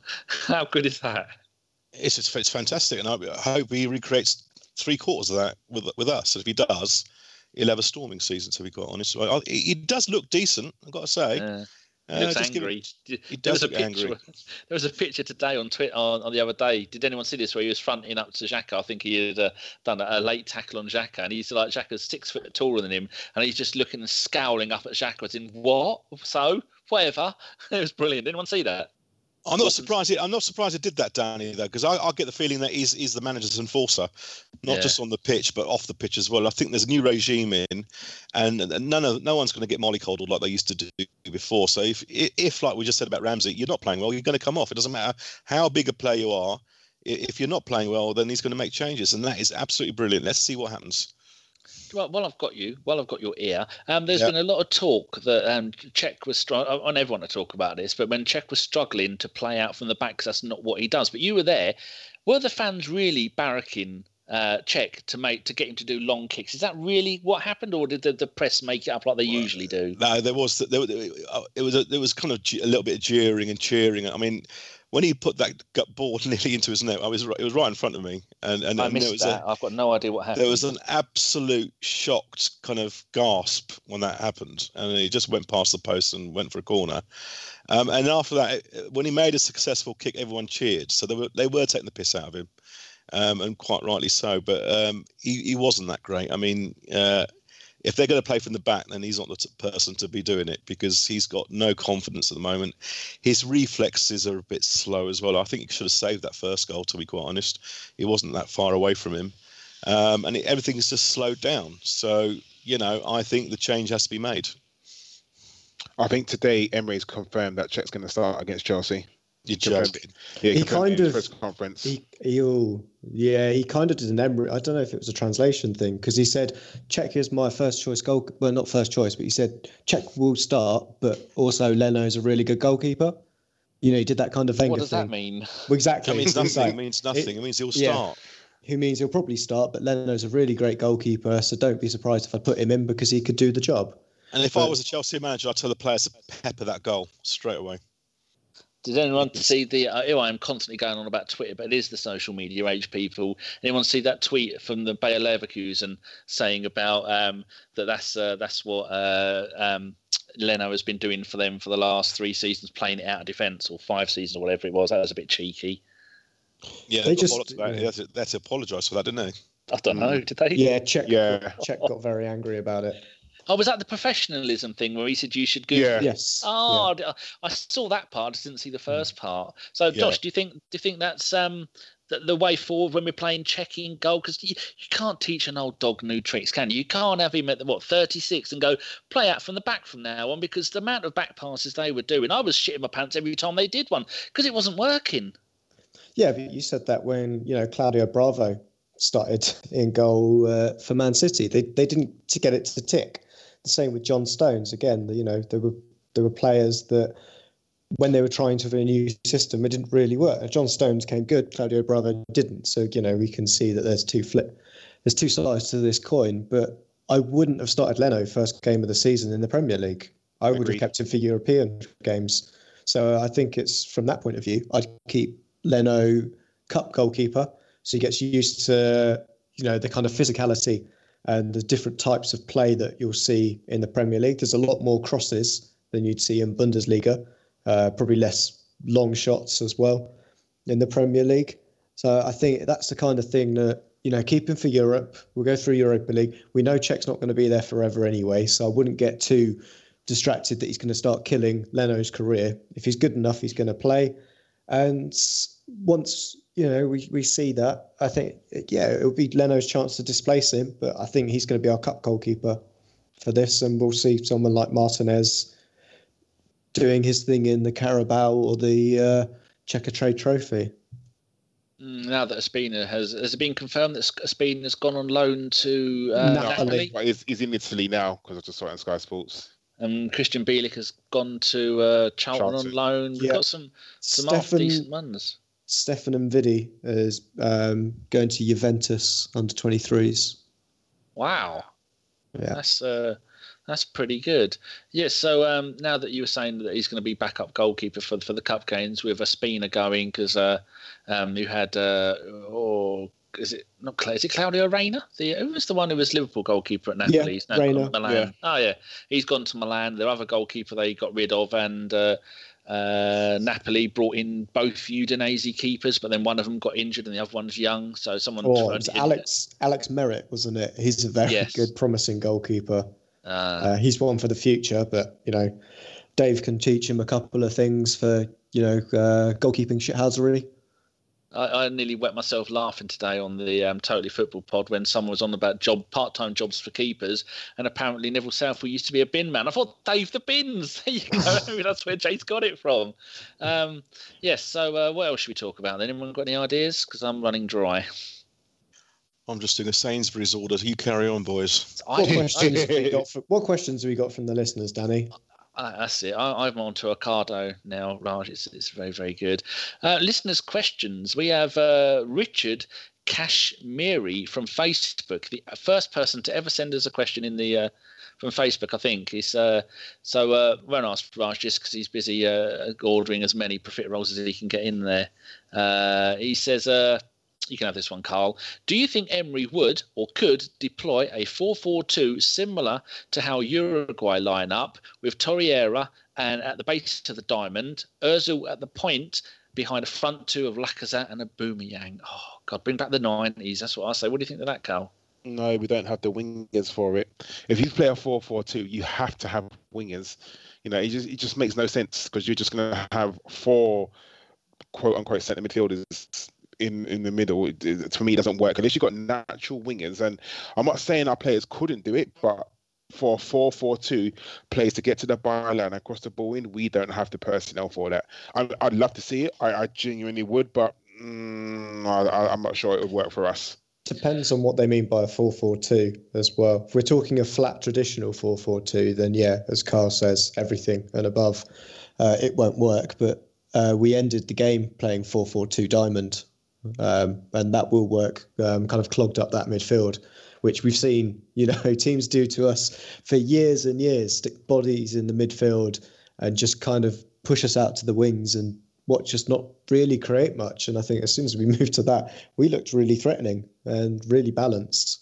How good is that?
It's it's fantastic, and I hope he recreates three quarters of that with with us. And if he does, he'll have a storming season. To be quite honest, I, he does look decent. I've got to say.
Uh, he
Uh,
looks
just give
angry.
it- he
There was
does
a
look
picture.
angry.
There was a picture today on Twitter on, on the other day. Did anyone see this? Where he was fronting up to Xhaka. I think he had uh, done a, a late tackle on Xhaka, and he's like Xhaka's six foot taller than him, and he's just looking and scowling up at Xhaka, as in what? So whatever. It was brilliant. Did anyone see that?
I'm not
Wasn't-
surprised. He, I'm not surprised he did that, Danny, though, because I, I get the feeling that he's, he's the manager's enforcer, not
Yeah.
just on the pitch but off the pitch as well. I think there's a new regime in, and, and none of no one's going to get mollycoddled like they used to do before. So if, if like we just said about Ramsey, you're not playing well, you're going to come off. It doesn't matter how big a player you are. If you're not playing well, then he's going to make changes, and that is absolutely brilliant. Let's see what happens.
Well, while I've got you, while I've got your ear, um, there's
Yeah.
been a lot of talk that um, Czech was struggling. I want everyone to talk about this, but when Czech was struggling to play out from the back, because that's not what he does. But you were there. Were the fans really barracking uh, Czech to make to get him to do long kicks? Is that really what happened, or did the, the press make it up like they
Well,
usually do?
No, there was there, it was a, there was kind of a little bit of jeering and cheering. I mean, when he put that gut ball nearly into his net, I was it was right in front of me, and and,
I
and there
missed
was
that.
a,
I've got no idea what happened.
there was an absolute shocked kind of gasp when that happened, and he just went past the post and went for a corner. Um, and after that, when he made a successful kick, everyone cheered. So they were they were taking the piss out of him, um, and quite rightly so. But um, he he wasn't that great. I mean. Uh, If they're going to play from the back, then he's not the t- person to be doing it, because he's got no confidence at the moment. His reflexes are a bit slow as well. I think he should have saved that first goal, to be quite honest. He wasn't that far away from him. Um, and it, everything's just slowed down. So, you know, I think the change has to be made.
I think today Emery's confirmed that Czech's going to start against Chelsea.
You're
Confirmed-
joking.
Yeah,
He
confirmed
kind
in his
of-
press conference.
He, he'll, yeah, he kind of did an Emery. I don't know if it was a translation thing, because he said Czech is my first choice goal. Well, not first choice, but he said Czech will start, but also Leno's a really good goalkeeper. You know, he did that kind of Wenger
What does
thing.
that mean?
Well, exactly.
That means
It's
nothing.
like-
It means nothing. It, means he'll
yeah.
start.
Who means he'll probably start, but Leno's a really great goalkeeper, so don't be surprised if I put him in, because he could do the job.
And if
But-
I was a Chelsea manager, I'd tell the players to pepper that goal straight away.
Did anyone see the? Uh, oh, I'm constantly going on about Twitter, but it is the social media age people. Anyone see that tweet from the Bayer Leverkusen saying about um, that? That's uh, that's what uh, um, Leno has been doing for them for the last three seasons, playing it out of defence, or five seasons, or whatever it was. That was a bit cheeky.
Yeah,
They
they
just-
just, that.
yeah.
They had to, they had to apologise for that, didn't they?
I don't know. Did they?
Yeah, Czech,
Yeah.
Czech got very angry about it.
Oh, was that the professionalism thing where he said you should go?
Yeah.
Yes.
Oh, I- I saw that part. I just didn't see the first part. So,
Yeah.
Josh, do you think do you think that's um the, the way forward when we're playing checking goal? Because you, you can't teach an old dog new tricks, can you? You can't have him at the what thirty-six and go play out from the back from now on, because the amount of back passes they were doing, I was shitting my pants every time they did one because it wasn't working.
Yeah, but you said that when, you know, Claudio Bravo started in goal uh, for Man City. They they didn't to get it to tick. The same with John Stones. Again, you know, there were there were players that when they were trying to a new system, it didn't really work. John Stones came good, Claudio Bravo didn't. So, you know, we can see that there's two flip there's two sides to this coin. But I wouldn't have started Leno first game of the season in the Premier League. I would
Agreed.
have kept him for European games. So I think it's from that point of view, I'd keep Leno cup goalkeeper, so he gets used to, you know, the kind of physicality and the different types of play that you'll see in the Premier League. There's a lot more crosses than you'd see in Bundesliga, uh, probably less long shots as well in the Premier League. So I think that's the kind of thing that, you know, keep him for Europe. We'll go through Europa League. We know Czech's not going to be there forever anyway, so I wouldn't get too distracted that he's going to start killing Leno's career. If he's good enough, he's going to play. And once, you know, we, we see that, I think, yeah, it would be Leno's chance to displace him, but I think he's going to be our cup goalkeeper for this, and we'll see someone like Martinez doing his thing in the Carabao or the uh, Checker Trade Trophy.
Now that Ospina has has it been confirmed that Ospina has gone on loan to uh,
Napoli.
Napoli?
But he's, he's in Italy now, because I just saw it on Sky Sports.
And Christian Bielik has gone to uh, Charlton,
Charlton.
on loan. We've
Yeah.
got some some half
Stefan
decent ones.
Stefan Mvidi is um, going to Juventus under twenty-threes.
Wow,
Yeah.
that's uh, that's pretty good. Yeah. So um, now that you were saying that he's going to be backup goalkeeper for for the cup games with Ospina going, because uh, um, you had uh, oh, is it not Cla- is it Claudio Reyna? The who was the one who was Liverpool goalkeeper at Napoli?
Yeah,
He's now
Reyna,
gone to Milan.
yeah.
Oh yeah, he's gone to Milan. Their other goalkeeper they got rid of, and uh, uh, Napoli brought in both Udinese keepers, but then one of them got injured and the other one's young. So someone
Oh, it was Alex Alex Merritt, wasn't it? He's a very
Yes.
good, promising goalkeeper.
Uh,
Uh, he's one for the future, but you know, Dave can teach him a couple of things for you know uh, goalkeeping shithousery.
I, I nearly wet myself laughing today on the um, Totally Football pod when someone was on about job part-time jobs for keepers, and apparently Neville Southwell used to be a bin man. I thought Dave the Bins. There you go. That's where Jay's got it from. Um, yes. So uh, what else should we talk about then? Anyone got any ideas? Because I'm running dry.
I'm just doing a Sainsbury's order. You carry on, boys.
I,
What questions have we got? From, what questions have we got from the listeners, Danny?
Uh, that's it. I, I'm on to Ocado now, Raj. It's, it's very, very good. Uh, listeners' questions. We have uh, Richard Kashmiri from Facebook, the first person to ever send us a question in the uh, from Facebook, I think. He's, uh, so uh, won't ask Raj just because he's busy uh, ordering as many profit rolls as he can get in there. Uh, he says... Uh, You can have this one, Carl. Do you think Emery would or could deploy a four four two similar to how Uruguay line up with Torreira and at the base of the diamond, Ozil at the point behind a front two of Lacazette and Aubameyang? Oh, God, bring back the nineties. That's what I say. What do you think of that, Carl?
No, we don't have the wingers for it. If you play a four four two, you have to have wingers. You know, it just it just makes no sense because you're just going to have four quote unquote centre midfielders in in the middle. It, it, for me, it doesn't work unless you've got natural wingers. And I'm not saying our players couldn't do it, but for four four two players to get to the byline and cross the ball in, we don't have the personnel for that. I, I'd love to see it. I, I genuinely would, but mm, I, I'm not sure it would work for us.
Depends on what they mean by a four four two as well. If we're talking a flat traditional four four two, then yeah, as Carl says, everything and above, uh, it won't work. But uh, we ended the game playing four four two diamond. Um, and that will work, um, kind of clogged up that midfield, which we've seen, you know, teams do to us for years and years, stick bodies in the midfield and just kind of push us out to the wings and watch us not really create much. And I think as soon as we moved to that, we looked really threatening and really balanced.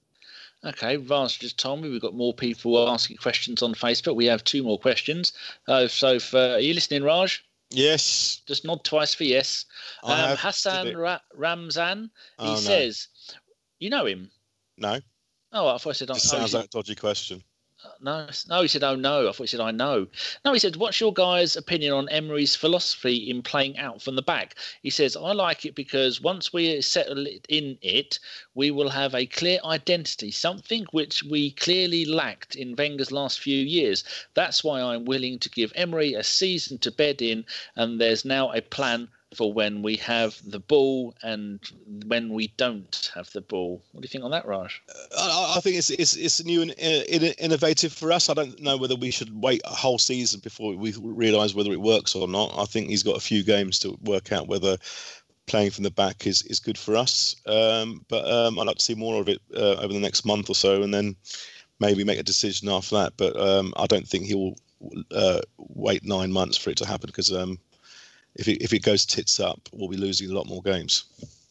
Okay, Vance just told me we've got more people asking questions on Facebook. We have two more questions. Uh, so if, uh, are you listening, Raj?
Yes.
Just nod twice for yes.
I
Um,
have
Hassan
did it.
Ra- Ramzan, he
Oh, no.
says, you know him?
No.
Oh, I thought I said, oh,
This
oh, he
sounds
said-
like a dodgy question.
no, no, he said, oh, no. I thought he said, I know. No, he said, what's your guys' opinion on Emery's philosophy in playing out from the back? He says, I like it because once we settle in it, we will have a clear identity, something which we clearly lacked in Wenger's last few years. That's why I'm willing to give Emery a season to bed in, and there's now a plan for when we have the ball and when we don't have the ball. What do you think on that, Raj?
I, I think it's it's it's new and uh, innovative for us. I don't know whether we should wait a whole season before we realise whether it works or not. I think he's got a few games to work out whether playing from the back is, is good for us. Um, but um, I'd like to see more of it uh, over the next month or so, and then maybe make a decision after that. But um, I don't think he will uh, wait nine months for it to happen because um, if it if it goes tits up, we'll be losing a lot more games.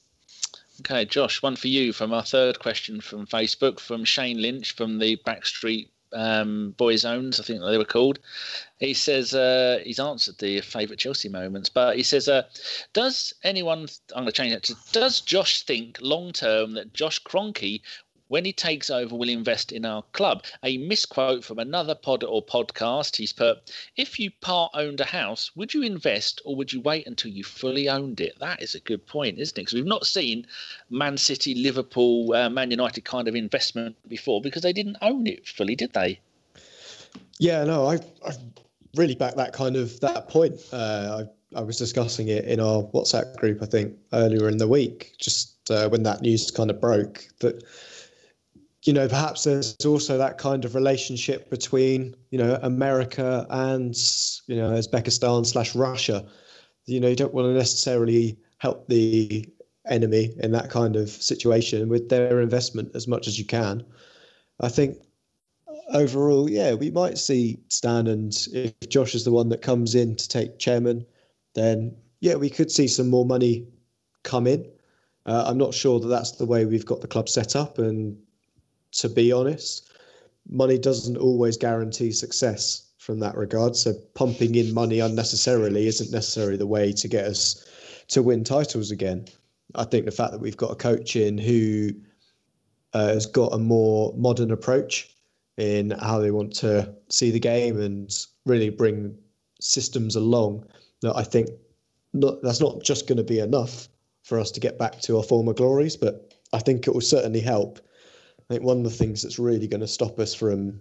Okay, Josh, one for you from our third question from Facebook, from Shane Lynch from the Backstreet um, Boy Zones, I think they were called. He says uh, he's answered the favourite Chelsea moments, but he says, uh, does anyone, I'm going to change that to, does Josh think long term that Josh Kroenke, when he takes over, will invest in our club? A misquote from another pod or podcast. He's put, if you part owned a house, would you invest or would you wait until you fully owned it? That is a good point, isn't it? Because we've not seen Man City, Liverpool, uh, Man United kind of investment before because they didn't own it fully, did they?
Yeah, no, I, I really back that kind of that point. Uh, I, I was discussing it in our WhatsApp group, I think, earlier in the week, just uh, when that news kind of broke, that you know, perhaps there's also that kind of relationship between, you know, America and, you know, Uzbekistan slash Russia. You know, you don't want to necessarily help the enemy in that kind of situation with their investment as much as you can. I think overall, yeah, we might see Stan, and if Josh is the one that comes in to take chairman, then yeah, we could see some more money come in. Uh, I'm not sure that that's the way we've got the club set up, and to be honest, money doesn't always guarantee success from that regard. So pumping in money unnecessarily isn't necessarily the way to get us to win titles again. I think the fact that we've got a coach in who uh, has got a more modern approach in how they want to see the game and really bring systems along, that I think not, that's not just going to be enough for us to get back to our former glories, but I think it will certainly help. I think one of the things that's really going to stop us from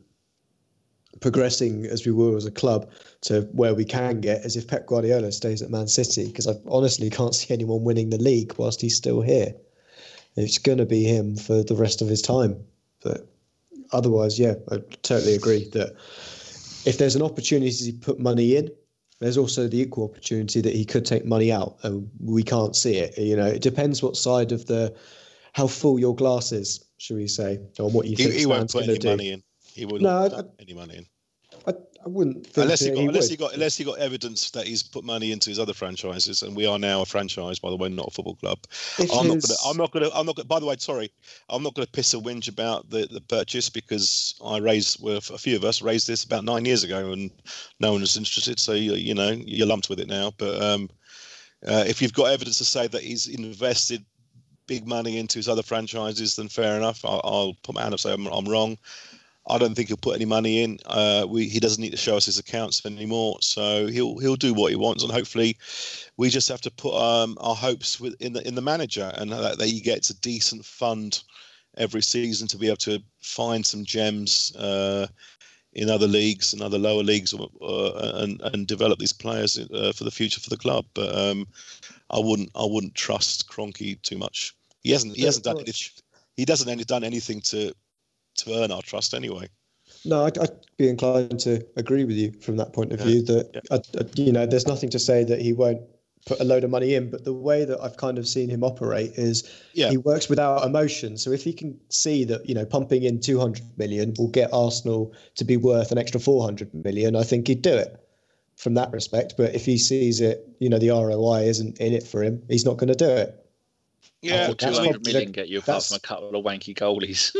progressing as we were as a club to where we can get is if Pep Guardiola stays at Man City, because I honestly can't see anyone winning the league whilst he's still here. It's going to be him for the rest of his time. But otherwise, yeah, I totally agree that if there's an opportunity to put money in, there's also the equal opportunity that he could take money out, and we can't see it. You know, it depends what side of the, how full your glass is, should we say, or what you
He,
think
he won't
Stan's
put
going
any
to do.
money in. He wouldn't
No,
put
I-
any money in.
I, I wouldn't think
Unless he
that
got,
he
unless
would.
he got, unless he got evidence that he's put money into his other franchises, and we are now a franchise, by the way, not a football club.
If
I'm not
his-
gonna, I'm not gonna, I'm not gonna. By the way, sorry, I'm not gonna piss a whinge about the, the purchase, because I raised, well, a few of us raised this about nine years ago, and no one was interested. So you, you know, you're lumped with it now. But um, uh, if you've got evidence to say that he's invested big money into his other franchises, then fair enough. I'll, I'll put my hand up and say I'm, I'm wrong. I don't think he'll put any money in. Uh, we, he doesn't need to show us his accounts anymore, so he'll he'll do what he wants, and hopefully, we just have to put um, our hopes with, in the in the manager, and that, that he gets a decent fund every season to be able to find some gems uh, in other leagues and other lower leagues, uh, and and develop these players uh, for the future for the club. But um, I wouldn't I wouldn't trust Kroenke too much. He hasn't he hasn't done anything. He doesn't any, done anything to. to earn our trust anyway.
No, I'd, I'd be inclined to agree with you from that point of
Yeah.
view that,
Yeah.
uh, uh, you know, there's nothing to say that he won't put a load of money in, but the way that I've kind of seen him operate is
Yeah.
he works without emotion. So if he can see that, you know, pumping in two hundred million will get Arsenal to be worth an extra four hundred million, I think he'd do it from that respect. But if he sees it, you know, the R O I isn't in it for him, he's not going to do it.
Yeah,
What
that's
two hundred
probably
million
the-
get you apart
that's-
from a couple of wanky goalies?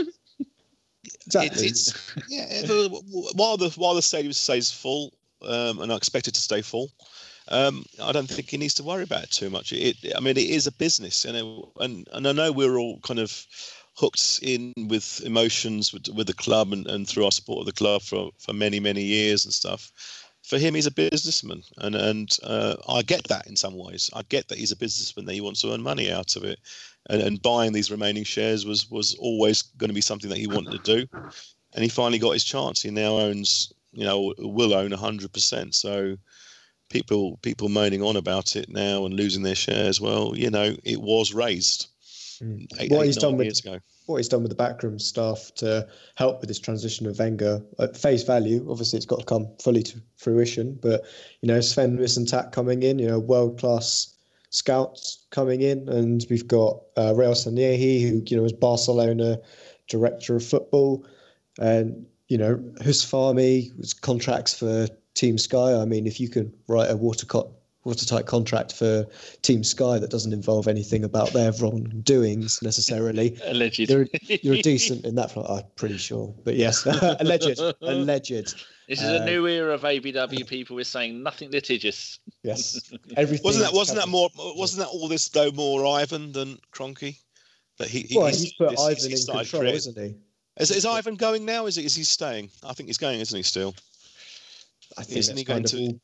Exactly.
It's, it's yeah. the- While the while the stadium stays full, um, and I expect it to stay full, um, I don't think he needs to worry about it too much. It, I mean, it is a business, and it, and and I know we're all kind of hooked in with emotions with with the club and, and through our support of the club for for many many years and stuff. For him, he's a businessman, and and uh, I get that in some ways. I get that he's a businessman, that he wants to earn money out of it, and, and buying these remaining shares was was always going to be something that he wanted to do, and he finally got his chance. He now owns, you know, will own one hundred percent. So people people moaning on about it now and losing their shares, well, you know, it was raised
Mm.
eight,
What
eight,
he's
nine
done with-
years ago.
what he's done with the backroom staff to help with this transition of Wenger at face value. Obviously, it's got to come fully to fruition. But you know, Sven Mislintat coming in, you know, world class scouts coming in, and we've got uh, Real Sanyehi, who you know was Barcelona director of football, and you know Husfami was contracts for Team Sky. I mean, if you can write a watertight watertight contract for Team Sky that doesn't involve anything about their wrongdoings necessarily,
Alleged.
you're you're decent in that front. I'm pretty sure, but yes, alleged, alleged.
This is
Uh,
a new era of A B W people. We're saying nothing litigious.
Yes, everything.
Wasn't that wasn't that
covered.
more wasn't that all this though more Ivan than Kroenke? That he, he
Well,
he's,
he's put
this-
Ivan
he
in
started
control,
creating-
isn't he?
Is, is Ivan going now? Is it, is he staying? I think he's going, isn't he? Still.
I think
Isn't
that's
he going
kind of
to-
all.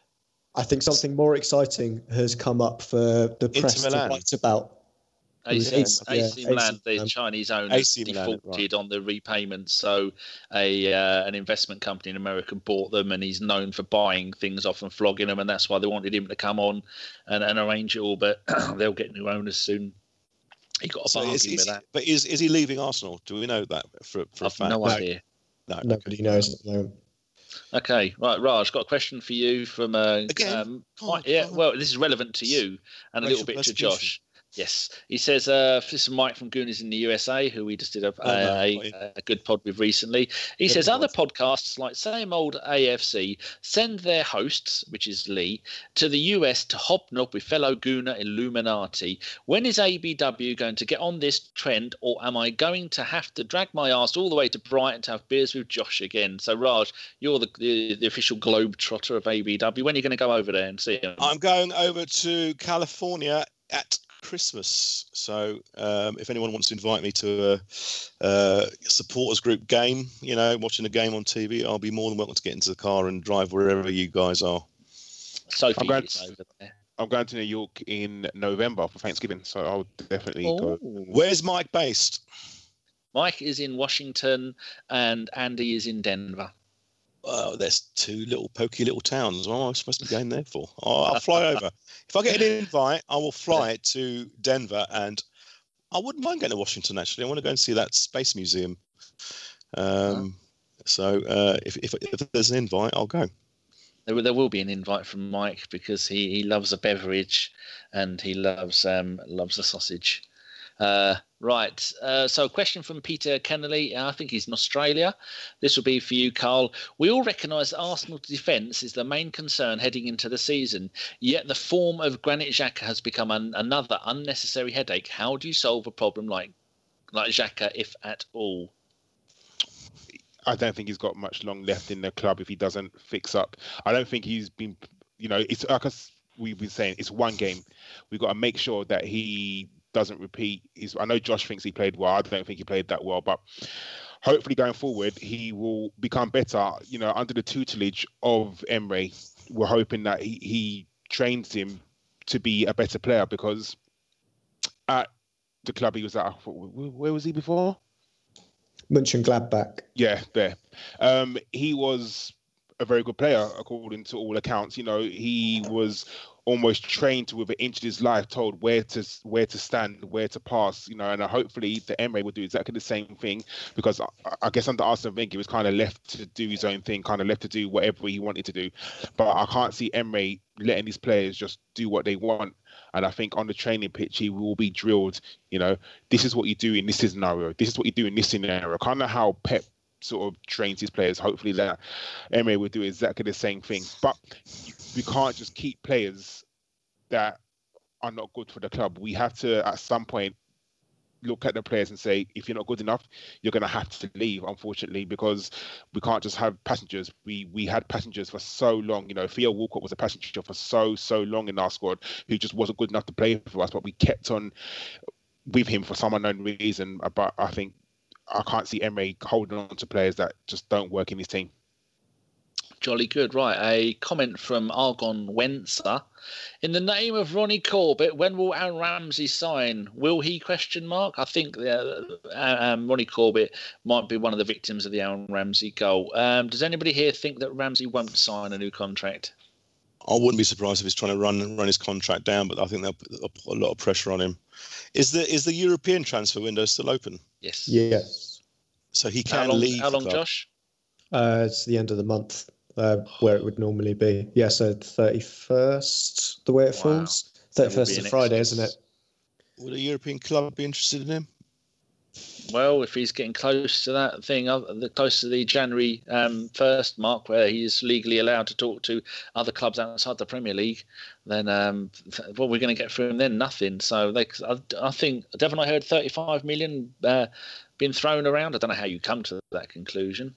I think something more exciting has come up for the press to
Milan.
write about.
A C,
Yeah,
A C
yeah,
Milan,
A C
the
Milan.
Chinese owners
A C Milan,
defaulted on the repayments, so a uh, an investment company in America bought them, and he's known for buying things off and flogging them, and that's why they wanted him to come on and, and arrange it all. But they'll get new owners soon. He got a
So
bargain
is, is
with
he,
that.
but is is he leaving Arsenal? Do we know that for for a
I've
fact?
no
No.
idea.
No,
Nobody
okay.
knows at the moment.
Okay, right, Raj, got a question for you from uh,
Again?
um,
God,
yeah.
God.
Well, this is relevant to you and a little
Racial
bit to
persecution.
Josh. Yes, he says uh, this is Mike from Goonies in the U S A, who we just did a,
Oh, no,
a,
not you.
a good pod with recently. He says
Everyone.
other podcasts like Same Old A F C send their hosts, which is Lee, to the U S to hobnob with fellow Gooner Illuminati. When is A B W going to get on this trend, or am I going to have to drag my ass all the way to Brighton to have beers with Josh again? So, Raj, you're the, the, the official globetrotter of A B W. When are you going to go over there and see him?
I'm going over to California at Christmas. So um, if anyone wants to invite me to a, a supporters group game, you know, watching a game on T V, I'll be more than welcome to get into the car and drive wherever you guys are.
Sophie
I'm going
is
to-
over there.
I'm going to New York in November for Thanksgiving, so I'll definitely
Oh.
go.
Where's Mike based?
Mike is in Washington and Andy is in Denver.
Oh, there's two little pokey little towns. What am I supposed to be going there for? I'll, I'll fly over. If I get an invite, I will fly it to Denver, and I wouldn't mind going to Washington, actually. I want to go and see that space museum. Um, so uh, if, if, if there's an invite, I'll go.
There, there will be an invite from Mike because he, he loves a beverage and he loves um, loves a sausage. Uh, right. Uh, so a question from Peter Kennelly. I think he's in Australia. This will be for you, Carl. We all recognise that Arsenal's defence is the main concern heading into the season, yet the form of Granit Xhaka has become an, another unnecessary headache. How do you solve a problem like, like Xhaka, if at all?
I don't think he's got much long left in the club if he doesn't fix up. I don't think he's been, you know, it's like us, we've been saying, it's one game. We've got to make sure that he doesn't repeat. He's, I know Josh thinks he played well. I don't think he played that well, but hopefully going forward, he will become better, you know, under the tutelage of Emre. We're hoping that he, he trains him to be a better player, because at the club he was at, where was he before?
Mönchengladbach.
Yeah, there. Um, he was a very good player, according to all accounts. You know, he was almost trained to, with an inch of his life, told where to where to stand, where to pass. You know, and hopefully the Emre will do exactly the same thing, because I, I guess under Arsene Wenger he was kind of left to do his own thing, kind of left to do whatever he wanted to do. But I can't see Emre letting these players just do what they want. And I think on the training pitch, he will be drilled, you know, this is what you do in this scenario. This is what you do in this scenario. Kind of how Pep sort of trains his players. Hopefully that Emre will do exactly the same thing. But we can't just keep players that are not good for the club. We have to, at some point, look at the players and say, if you're not good enough, you're going to have to leave, unfortunately, because we can't just have passengers. We we had passengers for so long. You know, Theo Walcott was a passenger for so, so long in our squad, who just wasn't good enough to play for us, but we kept on with him for some unknown reason. But I think I can't see Emre holding on to players that just don't work in his team.
Jolly good. Right. A comment from Argon Wenser. In the name of Ronnie Corbett, when will Aaron Ramsey sign? Will he, question mark? I think uh, um, Ronnie Corbett might be one of the victims of the Aaron Ramsey goal. Um, does anybody here think that Ramsey won't sign a new contract?
I wouldn't be surprised if he's trying to run run his contract down, but I think they'll put, they'll put a lot of pressure on him. Is the is the European transfer window still open?
Yes.
Yes.
So he
How
can
long,
leave
how
the
long
club.
Josh?
Uh, it's the end of the month, uh, where it would normally be. Yeah, so thirty-first, the way it
Wow.
falls.
There will
thirty-first
be
is a
an
Friday,
excuse.
isn't it?
Would a European club be interested in him?
Well, if he's getting close to that thing, uh, the close to the January um, first mark, where he's legally allowed to talk to other clubs outside the Premier League, then um, th- what we're going to get from him then? Nothing. So they, I, I think, Devon, I heard thirty-five million uh, been thrown around. I don't know how you come to that conclusion.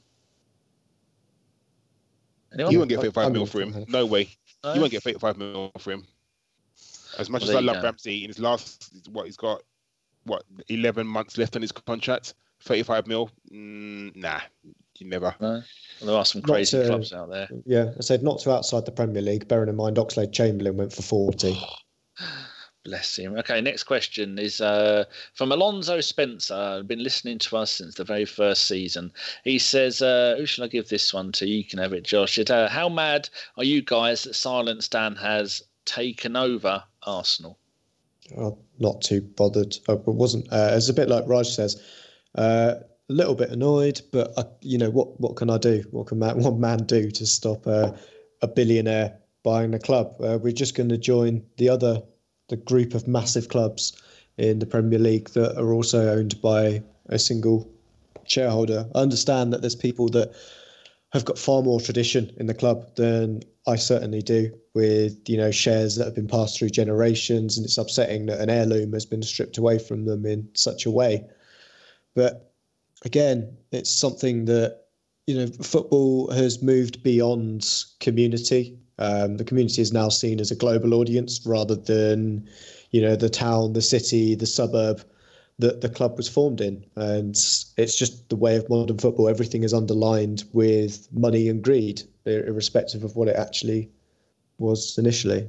Anyone?
You won't get
I-
thirty-five
I'm
mil
in
for him.
for him.
No way.
No?
You won't get thirty-five mil for him. As much
Well,
as
there
I
you
love
go.
Ramsey, in his last, what, he's got, what, eleven months left on his contract, thirty-five mil? Mm, nah, you never.
No? Well, there are some
Not
crazy
to-
clubs out there.
Yeah, I said not to outside the Premier League, bearing in mind Oxlade-Chamberlain went for forty.
Bless him. Okay, next question is uh, from Alonso Spencer. Been listening to us since the very first season. He says, uh, who shall I give this one to? You can have it, Josh. It, uh, how mad are you guys that Silent Stan has taken over Arsenal?
Oh, not too bothered. I wasn't. Uh, it's a bit like Raj says. Uh, a little bit annoyed, but I, you know what? What can I do? What can man, one man do to stop uh, a billionaire buying the club? Uh, we're just going to join the other, the group of massive clubs in the Premier League that are also owned by a single shareholder. I understand that there's people that have got far more tradition in the club than I certainly do, with, you know, shares that have been passed through generations, and it's upsetting that an heirloom has been stripped away from them in such a way. But again, it's something that, you know, football has moved beyond community. Um, the community is now seen as a global audience rather than, you know, the town, the city, the suburb that the club was formed in. And it's just the way of modern football. Everything is underlined with money and greed, irrespective of what it actually was initially.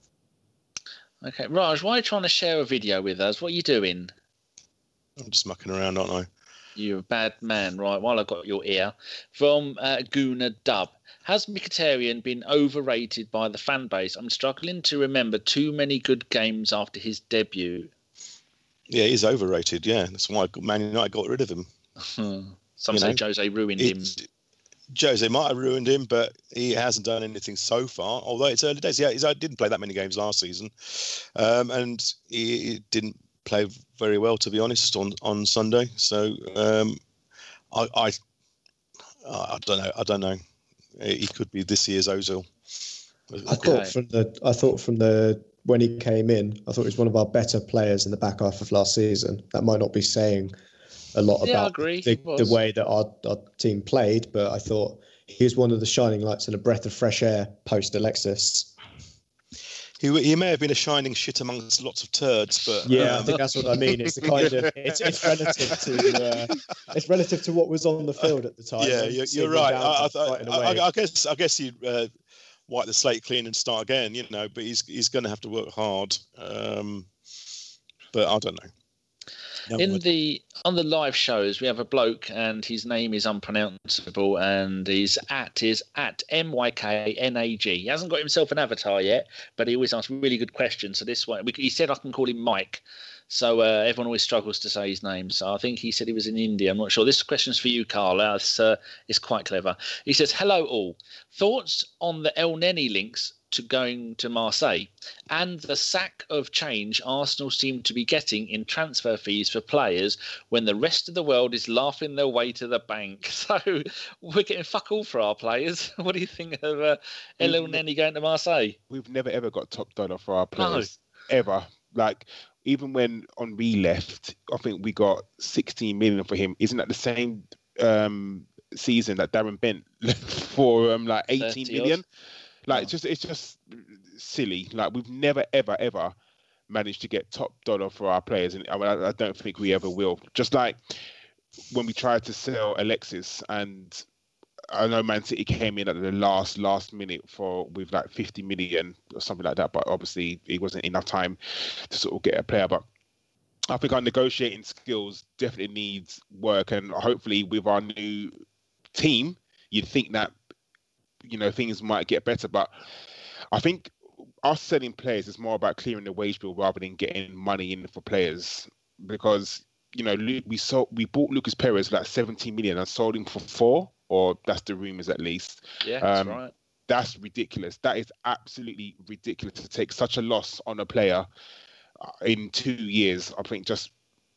Okay, Raj, why are you trying to share a video with us? What are you doing?
I'm just mucking around, aren't I?
You're a bad man, right? While I've got your ear. From uh, Guna Dub. Has Mkhitaryan been overrated by the fan base? I'm struggling to remember too many good games after his debut.
Yeah, he's overrated. Yeah, that's why Man United got rid of him.
Some
You
say
know,
Jose ruined him.
Jose might have ruined him, but he hasn't done anything so far. Although it's early days. Yeah, he didn't play that many games last season, um, and he, he didn't play very well, to be honest, on, on Sunday. So um, I, I I don't know. I don't know. He could be this year's Ozil.
I thought from the I thought from the when he came in, I thought he was one of our better players in the back half of last season. That might not be saying a lot
Yeah, I
about
agree.
the, the way that our, our team played, but I thought he was one of the shining lights and a breath of fresh air post Alexis.
He, he may have been a shining shit amongst lots of turds, but
yeah,
um,
I think that's what I mean. It's the kind of it's, it's relative to uh, it's relative to what was on the field at the time.
Yeah, you're, you're right. I, I, I, I guess I guess you uh, wipe the slate clean and start again, you know. But he's he's going to have to work hard. Um, but I don't know. No
in
word.
the on the live shows, we have a bloke and his name is unpronounceable, and his at is at M Y K N A G. He hasn't got himself an avatar yet, but he always asks really good questions. So this one, he said I can call him Mike. So uh, everyone always struggles to say his name. So I think he said he was in India. I'm not sure. This question's for you, Carla. It's, uh, it's quite clever. He says, hello all. Thoughts on the El Neni links to going to Marseille and the sack of change Arsenal seem to be getting in transfer fees for players when the rest of the world is laughing their way to the bank. So we're getting fuck all for our players. What do you think of uh, El Neni going to Marseille?
We've never, ever got top dollar for our players. No. Ever. Like, even when Henry left, I think we got sixteen million for him. Isn't that the same um, season that Darren Bent left for um, like eighteen million? Odd. Like, oh. it's just it's just silly. Like, we've never, ever, ever managed to get top dollar for our players, and I, mean, I, I don't think we ever will. Just like when we tried to sell Alexis, and I know Man City came in at the last last minute for with like fifty million or something like that, but obviously it wasn't enough time to sort of get a player. But I think our negotiating skills definitely needs work, and hopefully with our new team, you'd think that, you know, things might get better. But I think us selling players is more about clearing the wage bill rather than getting money in for players, because, you know, we sold we bought Lucas Perez for like seventeen million and sold him for four. Or that's the rumours, at least.
Yeah, that's um, right.
That's ridiculous. That is absolutely ridiculous to take such a loss on a player in two years. I think just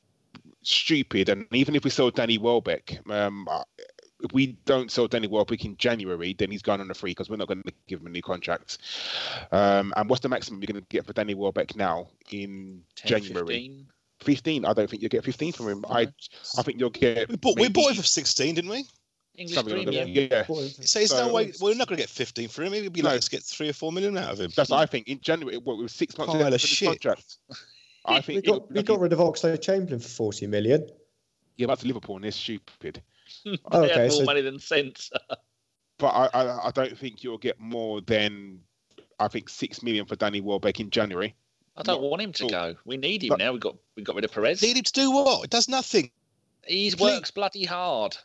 stupid. And even if we sell Danny Welbeck, um, if we don't sell Danny Welbeck in January, then he's going on a free because we're not going to give him a new contract. Um, and what's the maximum you're going to get for Danny Welbeck now in ten, January? fifteen? fifteen. I don't think you'll get fifteen from him. No. I I think you'll get.
We bought, maybe... we bought him for sixteen, didn't we?
English Premium.
Yeah.
So there's no way we're not going to get fifteen for him. It'd be no. like to get three or four million out of him.
That's what I think. In January, what, it was six months
left of the contract.
I think
we got it, we got rid of Oxlade-Chamberlain for forty million.
Yeah, that's Liverpool, and they're stupid.
they okay, had more so... money than sense.
But I, I, I don't think you'll get more than I think six million for Danny Welbeck in January.
I don't not want him to all. go. We need him but, now. We got we got rid of Perez.
Need him to do what? It does nothing.
He works bloody hard.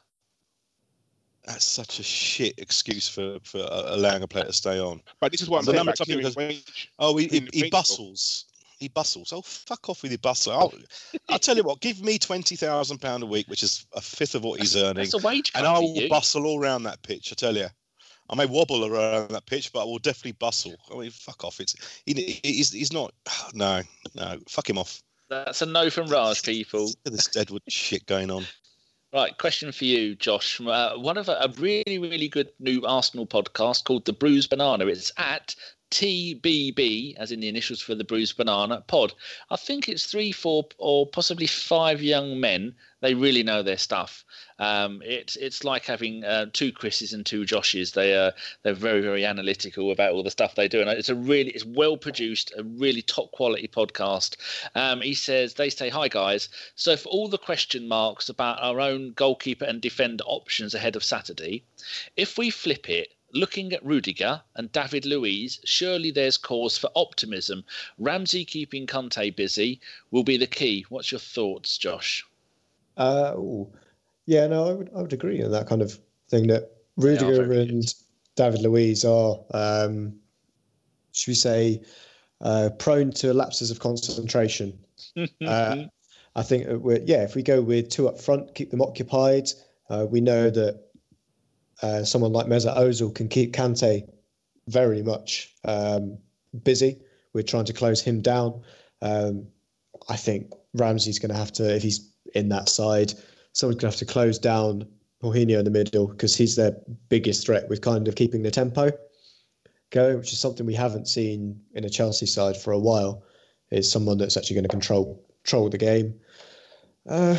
That's such a shit excuse for, for allowing a player to stay on.
But this is what I'm
the
saying.
Number because, oh, he, he, he bustles. he bustles. Oh, fuck off with your bustle. I'll, I'll tell you what, give me twenty thousand pounds a week, which is a fifth of what he's earning.
That's a wage cut
and I
for
will
you.
bustle all around that pitch, I tell you. I may wobble around that pitch, but I will definitely bustle. I mean, fuck off. It's he, he's, he's not, no, no, fuck him off.
That's a no from Raj, people.
Look at this Deadwood shit going on. Right,
question for you, Josh. Uh, one of a, a really, really good new Arsenal podcast called The Bruised Banana. It's at T B B, as in the initials for the Bruised Banana pod. I think it's three, four, or possibly five young men. They really know their stuff. Um, it's it's like having uh, two Chris's and two Joshes. They uh, they're very very analytical about all the stuff they do, and it's a really it's well produced, a really top quality podcast. Um, he says they say, "Hi guys. So for all the question marks about our own goalkeeper and defender options ahead of Saturday, if we flip it." Looking at Rudiger and David Luiz, surely there's cause for optimism. Ramsey keeping Conte busy will be the key. What's your thoughts, Josh?
Uh, yeah, no, I would I would agree on that kind of thing. That Rudiger and good. David Luiz are, um, should we say, uh, prone to lapses of concentration. uh, I think we're, yeah, if we go with two up front, keep them occupied. Uh, we know that. Uh, someone like Mesut Ozil can keep Kante very much um, busy. We're trying to close him down. Um, I think Ramsey's going to have to, if he's in that side, someone's going to have to close down Jorginho in the middle because he's their biggest threat with kind of keeping the tempo going, which is something we haven't seen in a Chelsea side for a while. Is someone that's actually going to control control the game. Uh,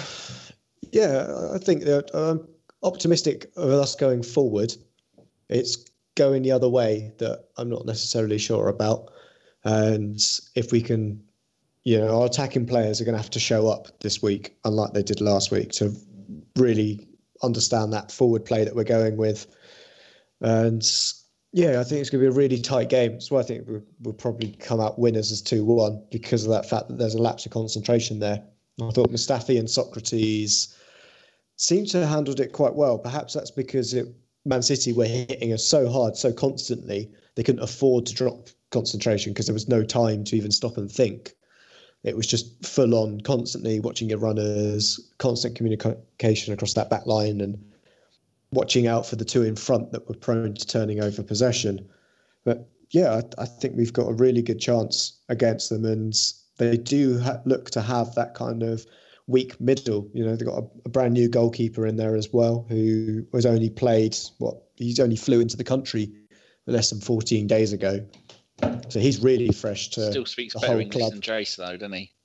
yeah, I think that. Um, optimistic of us going forward. It's going the other way that I'm not necessarily sure about. And if we can, you know, our attacking players are going to have to show up this week, unlike they did last week, to really understand that forward play that we're going with. And yeah, I think it's going to be a really tight game. So I think we'll, we'll probably come out winners as two one because of that fact that there's a lapse of concentration there. I thought Mustafi and Socrates seemed to have handled it quite well. Perhaps that's because it, Man City were hitting us so hard, so constantly, they couldn't afford to drop concentration because there was no time to even stop and think. It was just full on, constantly watching your runners, constant communication across that back line and watching out for the two in front that were prone to turning over possession. But yeah, I, I think we've got a really good chance against them, and they do ha- look to have that kind of weak middle. You know, they've got a, a brand new goalkeeper in there as well, who was only played, what, he's only flew into the country less than fourteen days ago. So he's really fresh to
Still speaks
the
better
whole
English
club.
than Jace, though, doesn't he?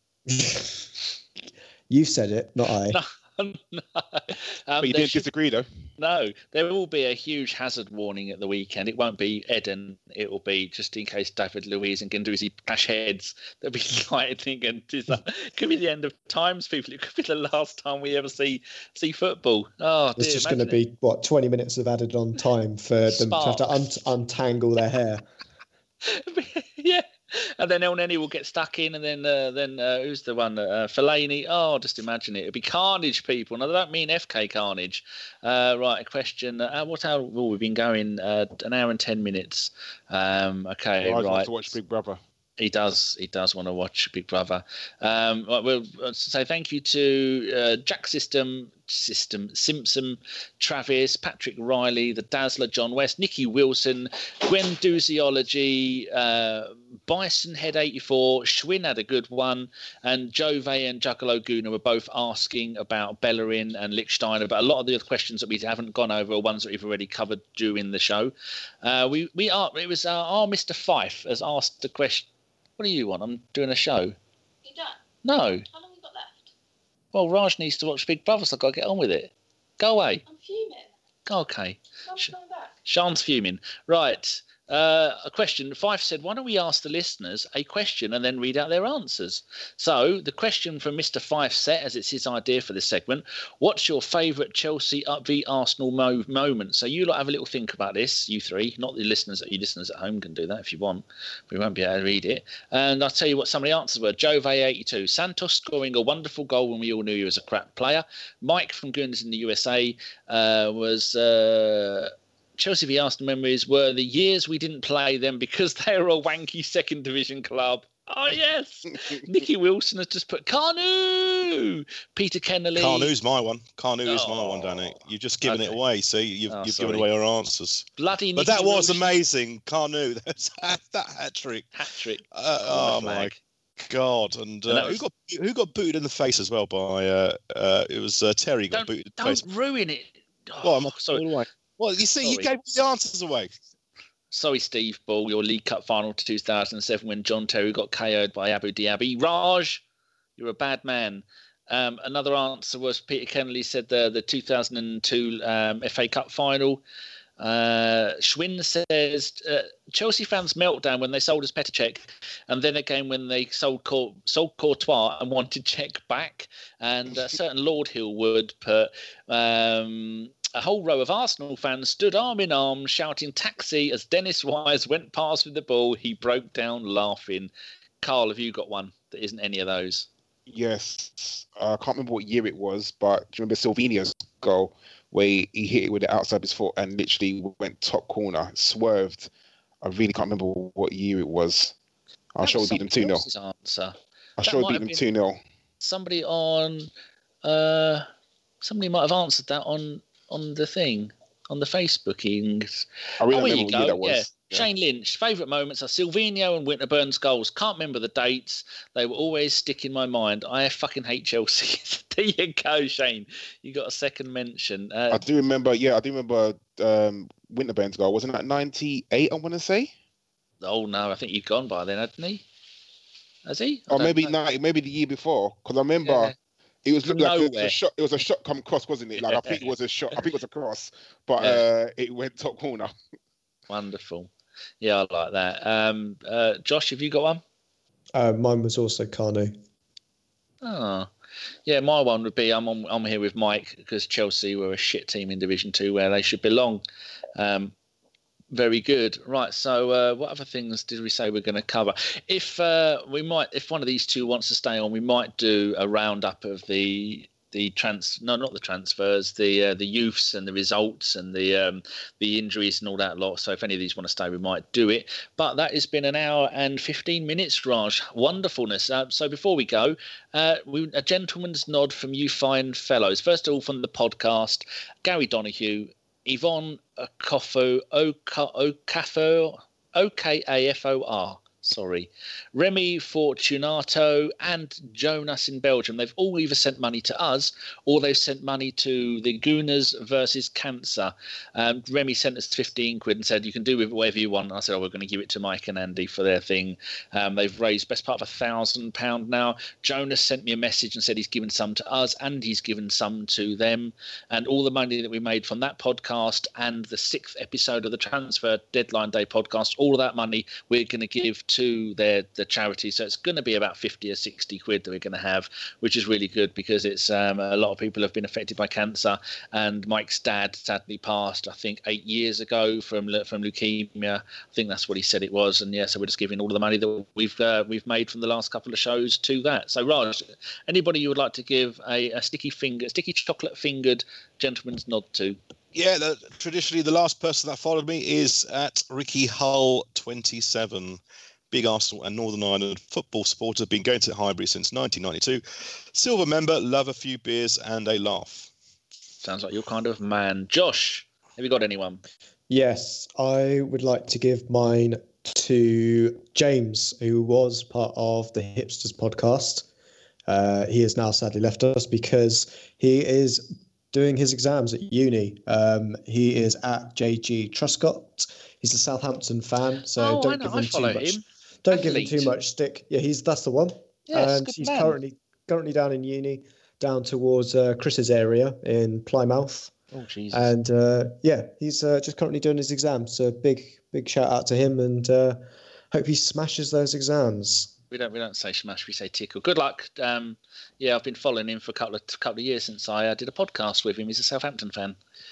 You said it, not I.
No. No. Um,
but you didn't should, disagree, though.
No, there will be a huge hazard warning at the weekend. It won't be Eden. It will be just in case David Luiz and Guendouzi clash heads. They'll be lighting, and it could be the end of times, people. It could be the last time we ever see see football. Oh,
it's
dear,
just going to be what twenty minutes of added on time for them to have to un- untangle their hair.
Yeah. And then El Neni will get stuck in, and then uh, then uh, who's the one? Uh, Fellaini. Oh, just imagine it. It'll be carnage, people. And I don't mean F K carnage. Uh, right, a question. Uh, what hour? Oh, we've been going uh, an hour and ten minutes. Um, okay,
well, I
right.
to watch Big Brother.
He does. He does want to watch Big Brother. Um, right, we'll say thank you to uh, Jack System, System Simpson, Travis, Patrick Riley, the Dazzler, John West, Nicky Wilson, Gwen Doozyology, uh, Bison Head eighty-four, Schwinn had a good one, and Jove and Juggalo Guna were both asking about Bellerin and Lichtsteiner. But a lot of the other questions that we haven't gone over are ones that we've already covered during the show. Uh, we we are. It was uh, our Mister Fife has asked a question. What do you want? I'm doing a show.
You done?
No.
How long have you got left?
Well, Raj needs to watch Big Brother, so I've got to get on with it. Go away.
I'm fuming.
Okay.
Mum's
Sh-
coming back.
Sean's fuming. Right. Uh, a question. Fife said, why don't we ask the listeners a question and then read out their answers? So the question from Mister Fife set, as it's his idea for this segment, what's your favourite Chelsea up v Arsenal mo- moment? So you lot have a little think about this, you three, not the listeners. You listeners at home can do that if you want. We won't be able to read it. And I'll tell you what some of the answers were. Jove eighty-two, Santos scoring a wonderful goal when we all knew he was a crap player. Mike from Goodness in the U S A uh, was... Uh, Chelsea v Arsenal memories were the years we didn't play them because they were a wanky second division club. Oh, yes. Nicky Wilson has just put Carnu. Peter Kennelly.
Carnu's my one. Carnu is my one,
Oh,
Danny. You've just given
okay.
it away. See, you've,
Oh,
you've
sorry.
given away our answers.
Bloody
But
Nicky
that was
Wilson.
amazing. Carnu. That's that hat trick.
Hat trick.
Uh, oh,
Wonderful
my
mag.
God. And, uh,
And that
who
was-
got who got booted in the face as well by, uh, uh, it was uh, Terry got
Don't,
booted in the
don't
face.
ruin it. Oh,
Well, I'm not
sorry.
all the way. Well, you see, you
Sorry.
gave the answers away.
Sorry, Steve Ball, your League Cup final two thousand seven when John Terry got K O'd by Abu Dhabi. Raj, you're a bad man. Um, another answer was Peter Kennelly said the the two thousand two um, F A Cup final. Uh, Schwinn says uh, Chelsea fans meltdown when they sold us Petr Cech, and then again when they sold Cour- sold Courtois and wanted Cech back. And a certain Lord Hillwood put um, a whole row of Arsenal fans stood arm in arm shouting taxi as Dennis Wise went past with the ball. He broke down laughing. Carl, have you got one that isn't any of those?
Yes, uh, I can't remember what year it was, but do you remember Silvino's goal where he, he hit it with the outside of his foot and literally went top corner, swerved? I really can't remember what year it was. I'm
That
sure we
was
beat them
somebody
two nil.
else's answer.
I'm
That
sure we
might
beat
have
them
been-
two nil.
Somebody on, uh, somebody might have answered that on on the thing, on the Facebookings.
I really
Oh,
don't
here you
remember what year
go.
that was.
Yeah.
Yeah.
Shane Lynch. Favourite moments are Silvino and Winterburn's goals. Can't remember the dates. They will always stick in my mind. I fucking hate Chelsea. There you go, Shane. You got a second mention. Uh,
I do remember, yeah, I do remember um, Winterburn's goal. Wasn't that ninety-eight, I want to say?
oh, no, I think you've gone by then, hasn't he? Has he? I
Or
don't
maybe
know.
ninety, maybe the year before. Because I remember
Yeah.
it was
From
looked like it was
nowhere.
a shot. It was a shot come cross, wasn't it? Like I think it was a shot. I think it was a cross, but
Yeah.
uh, it went top corner.
Wonderful. Yeah, I like that. Um, uh, Josh, have you got one?
Uh, mine was also Carnu.
Oh, yeah. My one would be I'm on, I'm here with Mike because Chelsea were a shit team in Division Two where they should belong. Um, very good. Right. So, uh, what other things did we say we're going to cover? If uh, we might, if one of these two wants to stay on, we might do a roundup of the the trans no not the transfers, the uh, the youths and the results and the um, the injuries and all that lot. So if any of these want to stay, we might do it. But that has been an hour and fifteen minutes, Raj. Wonderfulness. Uh, so before we go, uh, we, a gentleman's nod from you fine fellows. First of all, from the podcast, Gary Donoghue, Yvonne Okafor, Okafor, O K A F O R. Sorry, Remy Fortunato and Jonas in Belgium. They've all either sent money to us or they've sent money to the Gooners versus Cancer. Um, Remy sent us fifteen quid and said, you can do with whatever you want. And I said, oh, we're going to give it to Mike and Andy for their thing. Um, they've raised best part of a thousand pound now. Jonas sent me a message and said he's given some to us and he's given some to them. And all the money that we made from that podcast and the sixth episode of the Transfer Deadline Day podcast, all of that money we're going to give to to their the charity. So it's going to be about fifty or sixty quid that we're going to have, which is really good because it's um, a lot of people have been affected by cancer, and Mike's dad sadly passed I think eight years ago from from leukemia. I think that's what he said it was. And yeah, so we're just giving all the money that we've uh, we've made from the last couple of shows to that. So Raj, anybody you would like to give a, a sticky finger sticky chocolate fingered gentleman's nod to?
Yeah, the, traditionally the last person that followed me is at Ricky Hull twenty-seven. Big Arsenal and Northern Ireland football supporter, been going to Highbury since nineteen ninety-two. Silver member, love a few beers and a laugh.
Sounds like your kind of man. Josh, have you got anyone?
Yes, I would like to give mine to James, who was part of the Hipsters podcast. Uh, he has now sadly left us because he is doing his exams at uni. Um, he is at J G Truscott. He's a Southampton fan, so
oh,
don't
I know.
give
I
him
follow
too much.
him.
Don't
Athlete.
give him too much stick. Yeah, he's that's the one.
Yes,
and
good
he's
man.
currently currently down in uni, down towards uh, Chris's area in Plymouth.
Oh Jesus!
And uh, yeah, he's uh, just currently doing his exams. So big big shout out to him, and uh, hope he smashes those exams.
We don't we don't say smash, we say tickle. Good luck. Um, yeah, I've been following him for a couple of couple of years since I uh, did a podcast with him. He's a Southampton fan.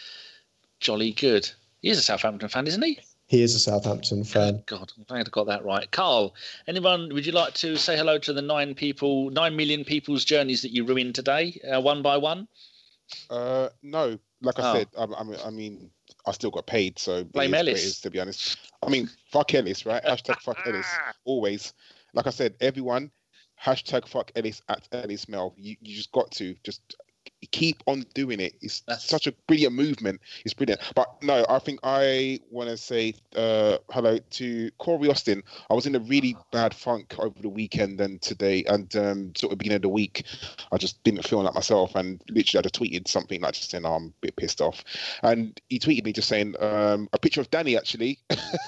Jolly good. He is a Southampton fan, isn't he?
He is a Southampton fan.
God, I'm glad I got that right. Carl, anyone? Would you like to say hello to the nine people, nine million people's journeys that you ruined today, uh, one by one?
Uh, no, like I
Oh.
said, I, I mean, I mean, I still got paid, so it
Blame
is what it
Ellis.
is, to be honest. I mean, fuck Ellis, right? Hashtag fuck Ellis, always. like I said, everyone, hashtag fuck Ellis at Ellis Mel. You you just got to just keep on doing it. It's
That's-
such a brilliant movement. It's brilliant. But no, I think I want to say uh, hello to Corey Austin. I was in a really bad funk over the weekend and today, and um, sort of beginning of the week, I just didn't feel like myself. And literally, I just tweeted something like just saying, oh, I'm a bit pissed off. And he tweeted me just saying um, a picture of Danny actually,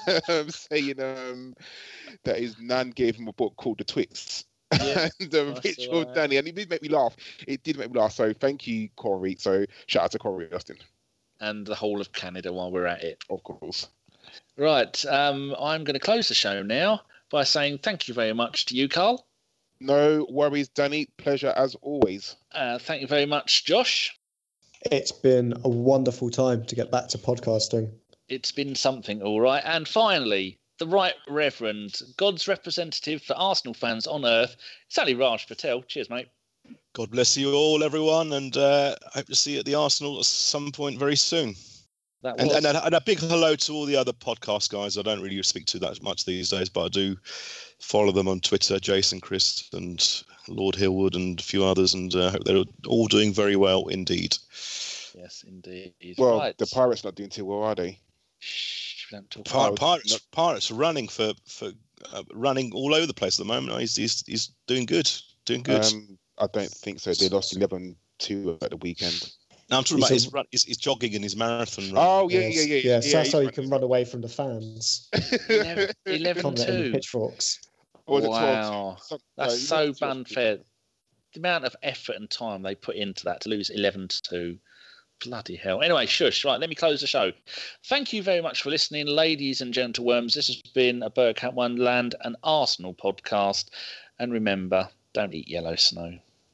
saying um, that his nan gave him a book called The Twits.
Yeah,
and um,
I
picture
saw
of
that.
Danny, and it did make me laugh. It did make me laugh. So thank you, Corey. So shout out to Corey Austin,
And the whole of Canada while we're at it.
of course.
Right. Um, I'm going to close the show now by saying thank you very much to you, Carl.
No worries, Danny. Pleasure as always.
Uh, thank you very much, Josh.
It's been a wonderful time to get back to podcasting.
It's been something, all right. And finally, the Right Reverend, God's representative for Arsenal fans on earth, Sally Raj Patel. Cheers, mate.
God bless you all, everyone, and uh, I hope to see you at the Arsenal at some point very soon.
That
And,
was
and, a, and a big hello to all the other podcast guys. I don't really speak to that much these days, but I do follow them on Twitter, Jason, Chris, and Lord Hillwood, and a few others, and I uh, hope they're all doing very well indeed.
yes, indeed.
Well,
right.
the Pirates not doing too well, are they?
Shh, we don't talk
Pir-
about
Pirates,
no-
Pirates are running for for uh, running all over the place at the moment. He's he's, he's doing good, doing good.
Um, I don't think so. They lost eleven two at the weekend.
No, I'm talking
He's
about
a-
his, run, his, his jogging and his marathon run.
Oh yeah, yeah,
Yes.
yeah, yeah.
Yes, that's how
he's
you can run away from the fans.
eleven, eleven
Come in the
two.
pitchforks.
Or the twelve two.
Wow.
Some-
That's
no,
so
eleven two.
unfair. The amount of effort and time they put into that to lose eleven to two. Bloody hell. Anyway, shush. Right, let me close the show. Thank you very much for listening, ladies and gentleworms. This has been a Bergkamp Wonderland and Arsenal podcast. And remember, don't eat yellow snow.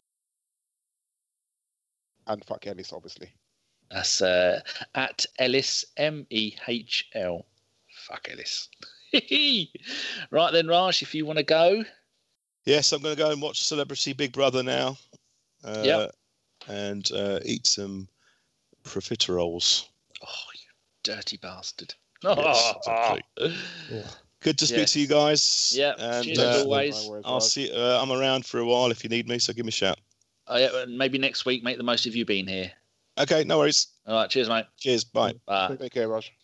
And fuck Ellis, obviously.
That's uh, at Ellis, M E H L. Fuck Ellis. Right then, Raj, if you want to go.
Yes, I'm going to go and watch Celebrity Big Brother now. Uh,
Yep.
And uh, eat some profiteroles.
Oh, you dirty bastard.
Yes,
Oh,
exactly.
Oh,
Good to speak
Yes.
to you guys.
Yeah,
and
cheers
uh,
as always.
No worries,
I'll
Raj.
see. Uh, I'm around for a while if you need me, so give me a shout.
Oh, yeah, and maybe next week, make the most of you being here.
Okay, no worries.
All right, cheers, mate.
Cheers. Bye.
Bye.
Take care, Raj.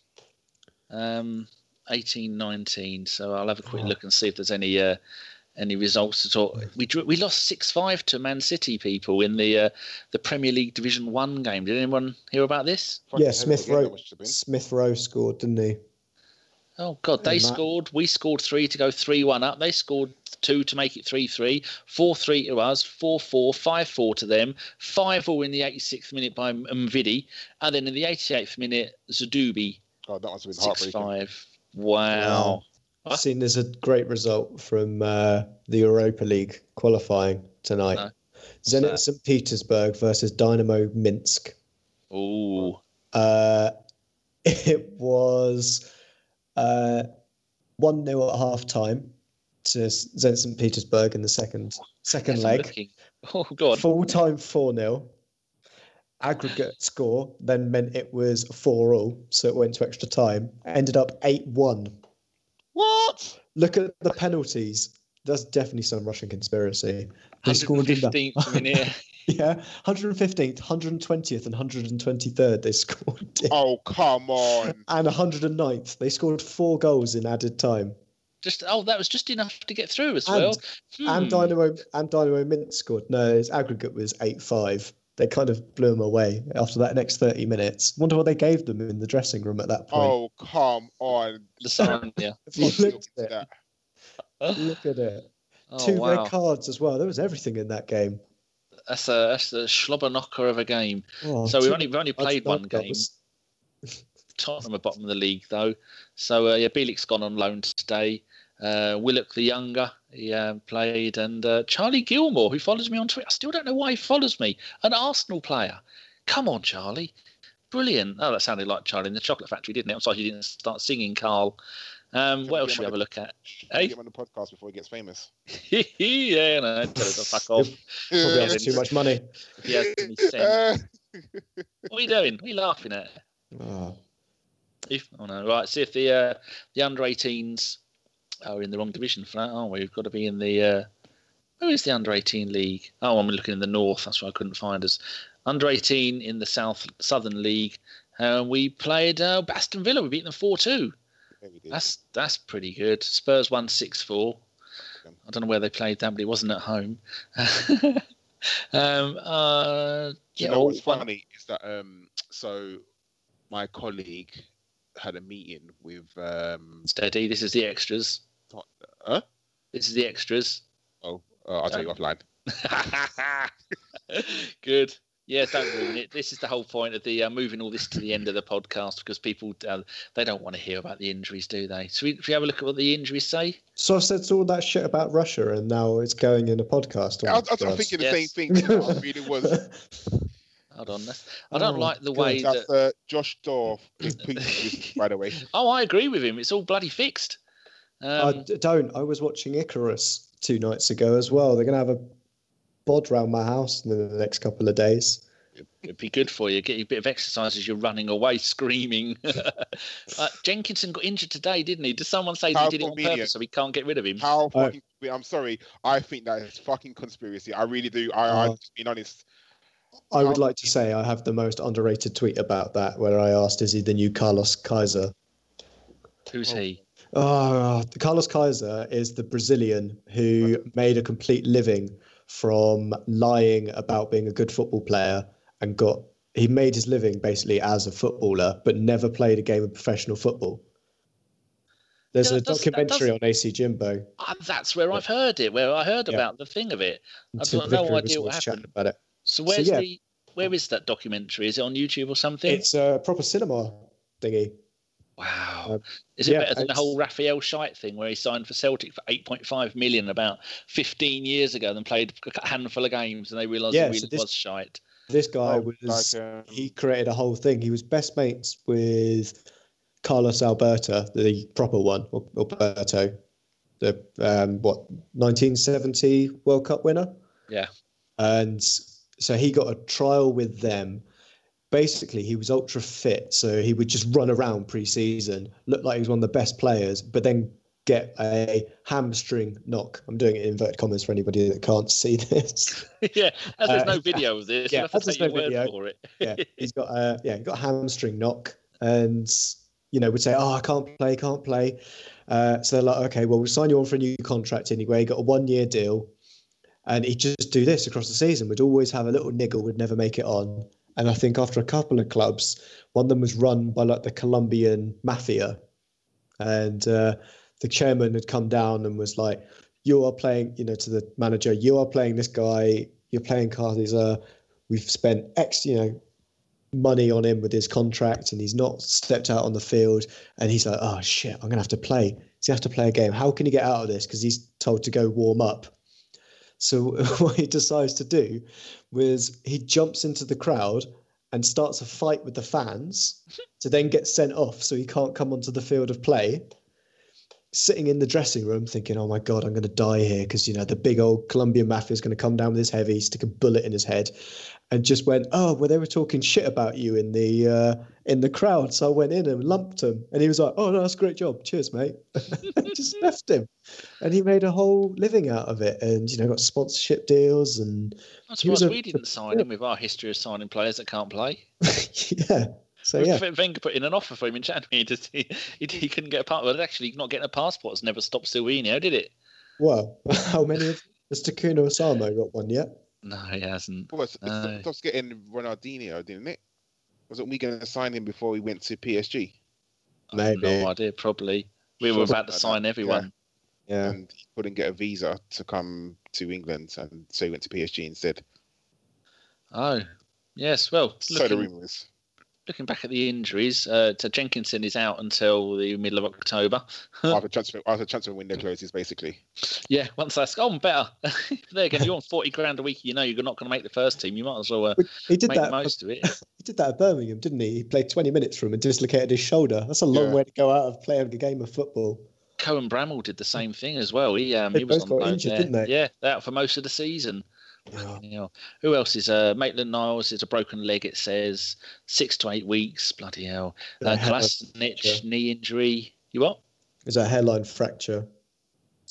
Um, eighteen nineteen. So I'll have a quick
Oh.
look and see if there's any uh, any results at all. We drew, we lost six five to Man City, people, in the uh, the Premier League Division One game. Did anyone hear about this?
Fucking
yeah,
hell,
Smith
again, that
Rowe.
must have been.
Smith Rowe scored, didn't he?
Oh God, they
Hey, Matt.
scored. We scored three to go three one up. They scored two to make it three three. Four three to us. Four four. Five four to them. Five all in the eighty-sixth minute by Mvidi, and then in the eighty-eighth minute, Zadubi
Oh, that must have been
six
heartbreaking.
five. Wow. What?
Seen there's a great result from uh, the Europa League qualifying tonight.
No.
Zenit
that?
Saint Petersburg versus Dynamo Minsk.
Ooh.
Uh, it was uh, one nil at half time to Zenit Saint Petersburg in the second second
Yes, I'm
leg.
looking. Oh God.
Full time four nil. Aggregate score then meant it was four all, so it went to extra time. Ended up eight one.
What?
Look at the penalties. That's definitely some Russian conspiracy. They scored in the
fifteenth minute.
yeah, one hundred fifteenth, one hundred twentieth, and one hundred twenty-third. They scored in.
Oh, come on.
And one hundred ninth. They scored four goals in added time.
Just oh, that was just enough to get through as
And-
well. Hmm.
And Dynamo and Dynamo Minsk scored. No, his aggregate was eight five. They kind of blew him away after that next thirty minutes. Wonder what they gave them in the dressing room at that point.
Oh, come on.
Lasagna.
If you
Fucking
looked at it,
that.
look at it.
Oh,
Two
wow.
red cards as well. There was everything in that game.
That's a that's a slobber knocker of a game.
Oh,
so we've
two
only we've only
red
played one
cards.
game. Tottenham are bottom of the league though. So uh, yeah, Bielik's gone on loan today. Uh, Willock the younger, he uh, played, and uh, Charlie Gilmore, who follows me on Twitter. I still don't know why he follows me. An Arsenal player. Come on, Charlie. Brilliant. Oh, that sounded like Charlie in the Chocolate Factory, didn't it? I'm sorry you didn't start singing, Carl. Um, what else should we have a look at?
Hey?
Hey?
Get him on the podcast before he gets famous.
Yeah, no, tell him to fuck off.
Probably
Yeah,
has too much money.
If he has any sense.
Uh,
What are you doing? What are you laughing at?
Oh.
If, oh no, right. See if the uh, the under eighteens Oh, we're in the wrong division for that, aren't we? We've got to be in the. Uh, who is the under eighteen league? Oh, I'm looking in the north. That's why I couldn't find us. Under eighteen in the south southern league. Uh, we played uh, Aston Villa. We beat them four two.
Yeah, we did.
That's that's pretty good. Spurs won six four. I don't know where they played that, but it wasn't at home. um, uh,
Do
yeah,
you know what's
one-
funny is that um, so my colleague had a meeting with um,
Steady. This is the extras.
huh?
This is the extras.
Oh, uh, I'll tell you offline.
Good. Yeah, don't ruin it. This is the whole point of the uh, moving all this to the end of the podcast because people uh, they don't want to hear about the injuries, do they? So we, if we have a look at what the injuries say.
So I said all that shit about Russia, and now it's going in a podcast.
Yeah, I, I, I'm thinking the
Yes.
same thing. You know, I really was.
Hold on, that's, I don't
Oh,
like the
God,
way
That's
that.
uh, Josh Dorff, is Putin, by the way.
Oh, I agree with him. It's all bloody fixed.
I
Um,
d- don't. I was watching Icarus two nights ago as well. They're going to have a bod round my house in the next couple of days.
It'd be good for you. Get you a bit of exercise as you're running away, screaming. uh, Jenkinson got injured today, didn't he? Did someone say that
How
he did it on
convenient.
purpose so we can't get rid of him?
How fucking? I'm sorry. I think that is fucking conspiracy. I really do. I,
Oh.
I'm just being honest.
I would
How-
like to say I have the most underrated tweet about that, where I asked, "Is he the new Carlos Kaiser?"
Who's he?
Oh, Carlos Kaiser is the Brazilian who made a complete living from lying about being a good football player and got he made his living basically as a footballer, but never played a game of professional football. There's
Yeah,
a
that does- that
documentary
does-
on A C Jimbo.
Ah, that's where I've heard it. Where I heard
Yeah.
about the thing of it. I've
Tim
got no
Vickery was
idea what
always chatting
happened.
about it.
So where's
yeah.
the? Where is that documentary? Is it on YouTube or something?
It's a proper cinema thingy.
Wow.
Um,
Is it
yeah,
better than the
it's-
whole Raphael Scheidt thing where he signed for Celtic for eight point five million about fifteen years ago and played a handful of games and they realised
Yeah,
it really
so this-
was Scheidt?
This guy
Oh,
was
like, um,
he created a whole thing. He was best mates with Carlos Alberto, the proper one, or Alberto, the um, what nineteen seventy World Cup winner.
Yeah.
And so he got a trial with them. Basically, he was ultra fit, so he would just run around pre-season, look like he was one of the best players, but then get a hamstring knock. I'm doing it in inverted commas for anybody that can't see this.
yeah, as there's
Uh,
no video of this,
yeah,
you have to
as there's
take your
no
word
video,
for it.
yeah, he's got a yeah, he got a hamstring knock, and you know would say, "Oh, I can't play, can't play." Uh, so they're like, "Okay, well, we'll sign you on for a new contract anyway." He got a one-year deal, and he'd just do this across the season. We'd always have a little niggle, would never make it on. And I think after a couple of clubs, one of them was run by like the Colombian mafia, and uh, the chairman had come down and was like, "You are playing, you know, to the manager, you are playing this guy. You're playing Kaiser. We've spent X, you know, money on him with his contract, and he's not stepped out on the field." And he's like, "Oh shit, I'm gonna have to play. He's gonna have to play a game. How can he get out of this? Because he's told to go warm up." So what he decides to do was he jumps into the crowd and starts a fight with the fans to then get sent off so he can't come onto the field of play. Sitting in the dressing room thinking, "Oh my God, I'm going to die here," because, you know, the big old Colombian mafia is going to come down with his heavy, stick a bullet in his head, and just went, "Oh, well, they were talking shit about you in the uh, in the crowd." So I went in and lumped him. And he was like, "Oh, no, that's a great job. Cheers, mate." Just left him. And he made a whole living out of it and, you know, got sponsorship deals. And
I'm
he was
surprised
a-
we didn't sign him with our history of signing players that can't play.
yeah. So, yeah.
Wenger put in an offer for him in January. He, he, he couldn't get a passport. Well, actually, not getting a passport has never stopped Silvino, did it?
Well, how many of has Takuma Osama got one yet?
No, he hasn't.
Well, it's, it's,
No.
it's just getting Ronaldinho, didn't it? Wasn't we going to sign him before we went to P S G?
I've
Maybe.
no idea, probably. We were
Something
about to
like
sign
that,
everyone.
Yeah.
And he couldn't get a visa to come to England, and so he went to P S G instead.
Oh, yes. Well,
So the
looking,
rumours.
looking back at the injuries, uh, so Jenkinson is out until the middle of October.
after transfer after transfer window closes, basically.
Yeah, once that's gone, better. There again, you're on forty grand a week. You know you're not going to make the first team. You might as well uh,
But he did
make the
that.
most of it.
He did that at Birmingham, didn't he? He played twenty minutes for him and dislocated his shoulder. That's a long
Yeah.
way to go out of playing a game of football.
Cohen Bramall did the same thing as well. He um
They
he was
both
on
got
loan
injured,
there.
didn't they?
Yeah, they're out for most of the season.
Yeah.
You know, who else is uh Maitland Niles is a broken leg, it says. Six to eight weeks, bloody hell. Uh,
Yeah,
Kolasinac, knee injury. You what?
It's a hairline fracture.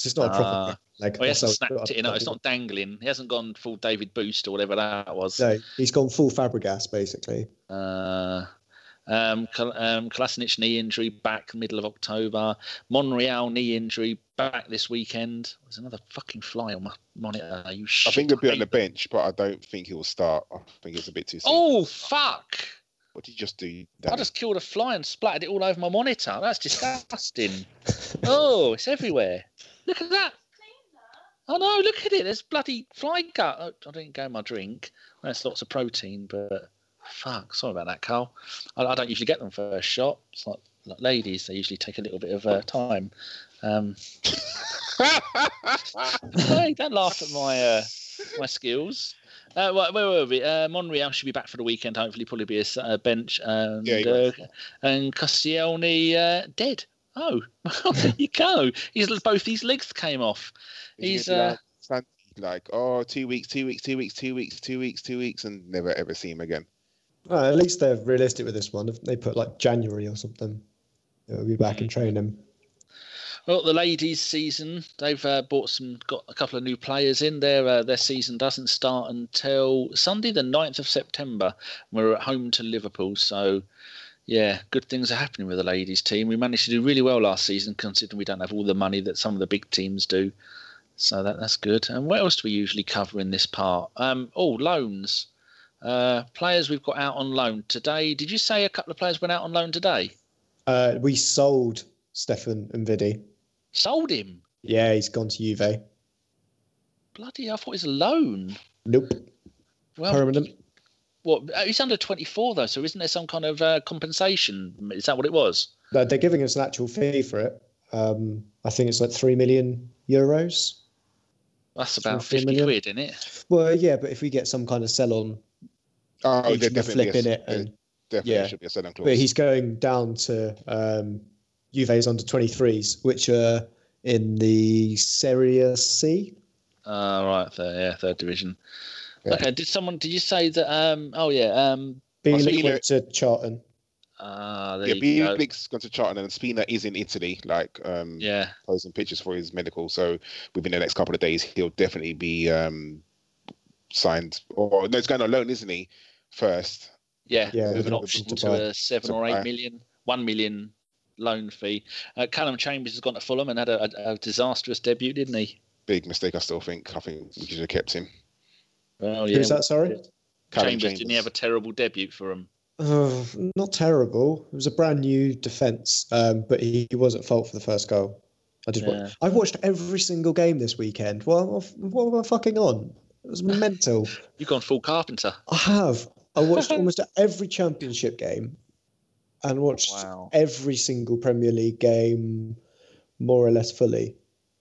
It's just not a proper
Ah.
leg.
Oh, he
That's
hasn't
how
snapped
it's
it in. It's not dangling. He hasn't gone full David Boost or whatever that was.
No, he's gone full Fabregas basically.
Uh, um, Kol- um, Kolasinac knee injury back middle of October. Monreal knee injury back this weekend. There's another fucking fly on my monitor. You shit.
I think he'll be on the
hate them.
bench, but I don't think he will start. I think it's a bit too soon.
Oh, fuck.
What did you just do?
I
Danny?
just killed a fly and splattered it all over my monitor. That's disgusting. Oh, it's everywhere. Look at that. Oh no, look at it. There's bloody fly gut. Oh, I didn't go my drink. That's lots of protein, but fuck. Sorry about that, Carl. I, I don't usually get them first shot. It's like, like ladies, they usually take a little bit of uh, time. Um, hey, don't laugh at my uh, my skills. Uh, where, where were we? Uh, Monreal should be back for the weekend. Hopefully, probably be a s- a bench. And
Yeah, he
uh,
will.
and Koscielny uh, dead. Oh, well, there you go. He's both his legs came off. He's
He's
uh,
like, like, oh, two weeks, two weeks, two weeks, two weeks, two weeks, two weeks, and never ever see him again.
Well, at least they're realistic with this one. If they put like January or something, they'll be back in training.
well, the ladies' season. They've uh, bought some, got a couple of new players in there. Uh, their season doesn't start until Sunday, the ninth of September. We're at home to Liverpool, so. Yeah, good things are happening with the ladies' team. We managed to do really well last season, considering we don't have all the money that some of the big teams do. So that that's good. And what else do we usually cover in this part? Um, oh, loans. Uh, players we've got out on loan today. Did you say a couple of players went out on loan today?
Uh, we sold Stefan and Vidi.
Sold him.
Yeah, he's gone to Juve.
Bloody, I thought it was a loan.
Nope.
Well,
Permanent.
what? He's under twenty-four though, so isn't there some kind of uh, compensation? Is that what it was?
No, they're giving us an actual fee for it. Um, I think it's like three million euros.
That's
Three,
about
four
fifty
million.
quid, isn't it?
Well, yeah, but if we get some kind of sell on,
Oh,
each
there
of the
definitely
flip
is.
in it,
There
and
definitely
yeah.
should be a selling clause.
but he's going down to um, Juve's under twenty-threes, which are in the Serie C.
Uh, right, third, yeah, third division.
Yeah.
Okay, did someone? Did you say that? Um, oh yeah. Um,
Being
Oh, so
linked
you know-
to Charlton.
uh, there
yeah,
you go.
Bielik's gone to Charlton, and Spina is in Italy, like um,
Yeah,
posting pictures for his medical. So within the next couple of days, he'll definitely be um, signed. Or no, it's going on loan, isn't he? First,
yeah.
Yeah,
with
with
an
an
option
option to
to
buy.
a seven
To
or eight
buy.
million, one million loan fee. Uh, Callum Chambers has gone to Fulham and had a, a, a disastrous debut, didn't he?
big mistake. I still think. I think we should have kept him.
Well, yeah.
Who's that? Sorry.
Callum
Chambers, didn't he have a terrible debut for him?
Oh, not terrible. It was a brand new defence, um, but he, he was at fault for the first goal. I did.
Yeah.
Watch, I watched every single game this weekend. What, what am I fucking on? It was mental.
You've gone full Carpenter.
I have. I watched almost every Championship game, and watched
Wow.
every single Premier League game, more or less fully.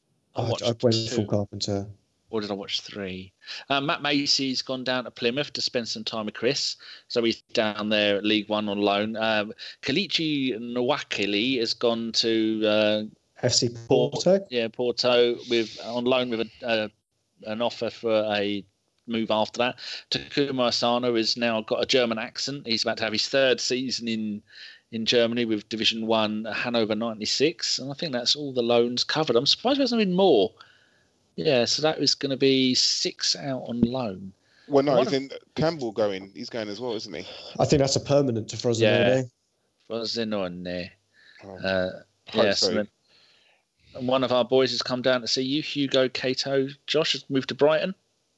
I
I,
watched
I went
two.
full Carpenter.
Or did I watch three? Uh, Matt Macy's gone down to Plymouth to spend some time with Chris. So he's down there at League One on loan. Um, Kalichi Nwakili has gone to uh,
F C Porto.
yeah Porto with on loan with a, uh, an offer for a move after that. Takuma Asano has now got a German accent. He's about to have his third season in in Germany with Division One Hanover ninety-six, and I think that's all the loans covered. I'm surprised there hasn't been more. Yeah, so that was going to be six out on loan.
Well, no,
One
he's in Campbell going. He's going as well, isn't he?
I think that's a permanent to Frosinone.
Yeah. Was there no one there?
Oh,
Uh,
hope
yeah,
so.
so then, and one of our boys has come down to see you, Hugo Cato. Josh has moved to Brighton.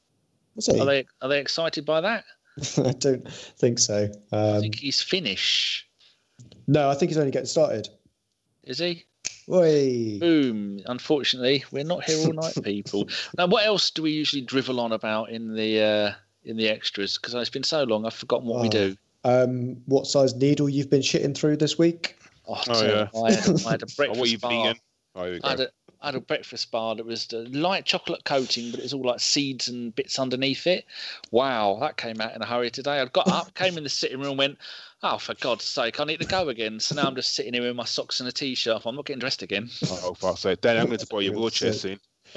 Was he?
Are they are they excited by that?
I don't think so.
I
Um,
think he's Finnish.
no, I think he's only getting started.
Is he?
Oi.
Boom. Unfortunately, we're not here all night, people. Now, what else do we usually drivel on about in the uh, in the extras? Because it's been so long, I've forgotten what we
Oh.
do.
Um, what size needle you've been shitting through this week?
Oh,
Oh,
so
yeah.
I, had, I had a
Oh,
breakfast
what you've
bar.
eaten? Oh, here we
I had,
go.
a, I had a breakfast bar that was the light chocolate coating, but it was all like seeds and bits underneath it. Wow, that came out in a hurry today. I got up, came in the sitting room, and went, oh, for God's sake, I need to go again. So now I'm just sitting here in my socks and a t-shirt. I'm not getting dressed again.
Oh, for sake. Danny, I'm going to borrow your wheelchair soon.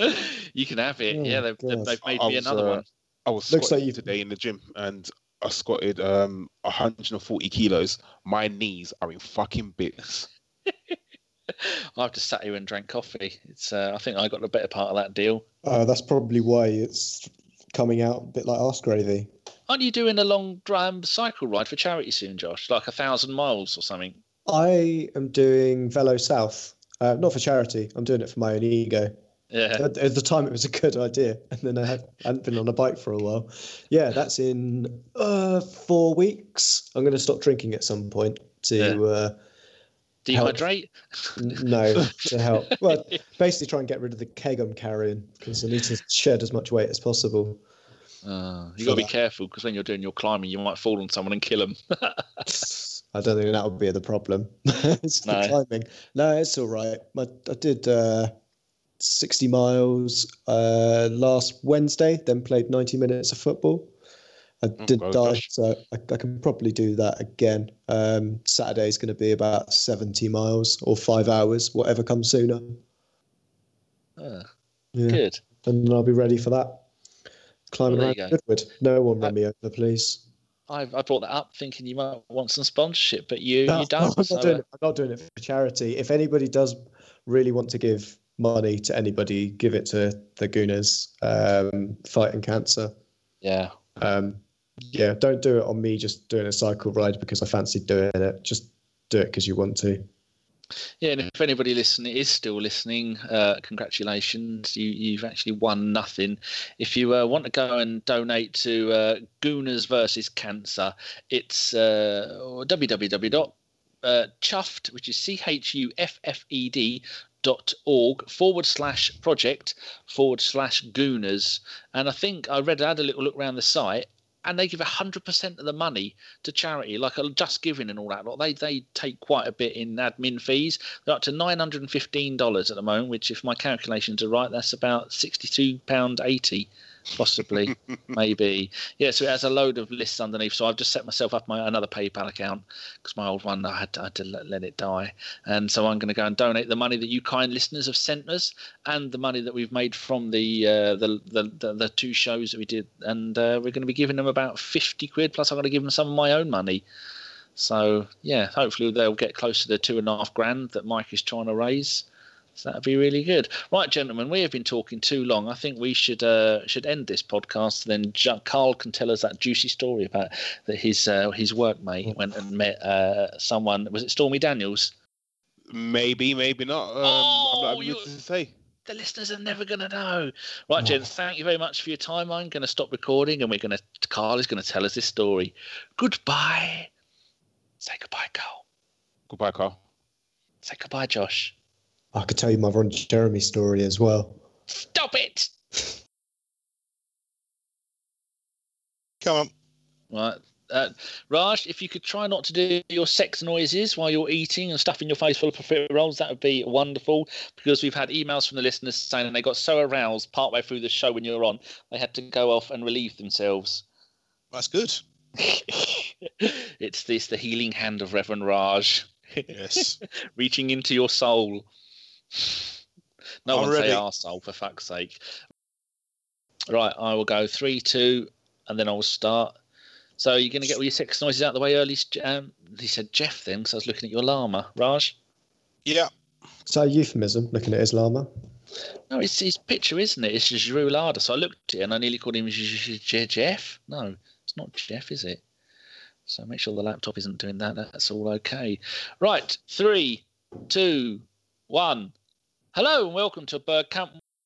You can have it.
Oh,
yeah, they've, they've,
God.
they've made
I
me
was,
another
uh,
one.
I was
Looks
squatting
like you've-
today in the gym, and I squatted um one hundred forty kilos. My knees are in fucking bits.
I've just sat here and drank coffee. It's. Uh, I think I got the better part of that deal.
Uh, that's probably why it's coming out a bit like arse gravy.
Aren't you doing a long um, cycle ride for charity soon, Josh? Like a thousand miles or something?
I am doing Velo South, uh, not for charity. I'm doing it for my own ego.
Yeah.
At, at the time, it was a good idea, and then I had, hadn't been on a bike for a while. Yeah, that's in uh, four weeks. I'm going to stop drinking at some point to
Yeah.
uh,
Dehydrate?
N- no, to help. Well, basically try and get rid of the keg I'm carrying because I need to shed as much weight as possible.
Uh, you
For
got to be
that.
careful because when you're doing your climbing, you might fall on someone and kill them.
I don't think that would be the problem. It's the
No.
climbing. No, it's all right. I, I did uh, sixty miles uh, last Wednesday, then played ninety minutes of football. I
Oh,
did
God,
die,
gosh.
so I, I can probably do that again. Um, Saturday's going to be about seventy miles or five hours, whatever comes sooner.
Ah,
Yeah.
good.
And then I'll be ready for that. Climbing
Well,
around
there you go.
Goodwood. No one run
Uh,
me over, please.
I, I brought that up thinking you might want some sponsorship, but you,
No,
you don't.
I'm
So,
not doing
uh,
it. I'm not doing it for charity. If anybody does really want to give money to anybody, give it to the Gooners um, fighting cancer.
yeah.
Um, yeah, don't do it on me just doing a cycle ride because I fancy doing it. Just do it because you want to.
Yeah, and if anybody listening is still listening, uh, congratulations. You, you've actually won nothing. If you uh, want to go and donate to uh, Gooners versus Cancer, it's uh, www. Uh, chuffed, which is C H U F F E D dot org forward slash project forward slash Gooners. And I think I read, I had a little look around the site, and they give one hundred percent of the money to charity, like a Just Giving and all that. Like they they take quite a bit in admin fees. They're up to nine hundred fifteen dollars at the moment, which, if my calculations are right, that's about sixty-two pounds eighty, possibly, maybe. Yeah, so it has a load of lists underneath. So I've just set myself up my another PayPal account because my old one, I had to, I had to let, let it die. And so I'm going to go and donate the money that you kind listeners have sent us and the money that we've made from the uh, the, the, the the two shows that we did. And uh, we're going to be giving them about fifty quid, plus I'm going to give them some of my own money. So, yeah, hopefully they'll get close to the two and a half grand that Mike is trying to raise. So that'd be really good. Right, gentlemen, we have been talking too long. I think we should uh, should end this podcast. Then Ju- Carl can tell us that juicy story about that his uh, his workmate went and met uh, someone. Was it Stormy Daniels?
Maybe, maybe not. Um,
Oh,
I'm not able
you-
to say.
The listeners are never going to know. Right, gents, thank you very much for your time. I'm going to stop recording, and we're going to. Carl is going to tell us this story. Goodbye. Say goodbye, Carl.
Goodbye, Carl.
Say goodbye, Josh.
I could tell you my Ron Jeremy story as well.
Stop it.
Come on.
Right. Uh, Raj, if you could try not to do your sex noises while you're eating and stuffing your face full of profiterole rolls, that would be wonderful, because we've had emails from the listeners saying they got so aroused partway through the show when you were on, they had to go off and relieve themselves.
That's good.
It's this, the healing hand of Reverend Raj,
Yes.
reaching into your soul. No
I'm
one
ready.
say arsehole, for fuck's sake. Right, I will go three, two, and then I will start. So you're going to get all your sex noises out of the way early. Um, he said Jeff then, because I was looking at your llama. Raj?
Yeah.
Is that a euphemism, looking at his llama?
No, it's his picture, isn't it? It's Giroud Larder. So I looked at it and I nearly called him J- J- Jeff. No, it's not Jeff, is it? So make sure the laptop isn't doing that. That's all okay. Right, three, two, one. Hello and welcome to Bergkamp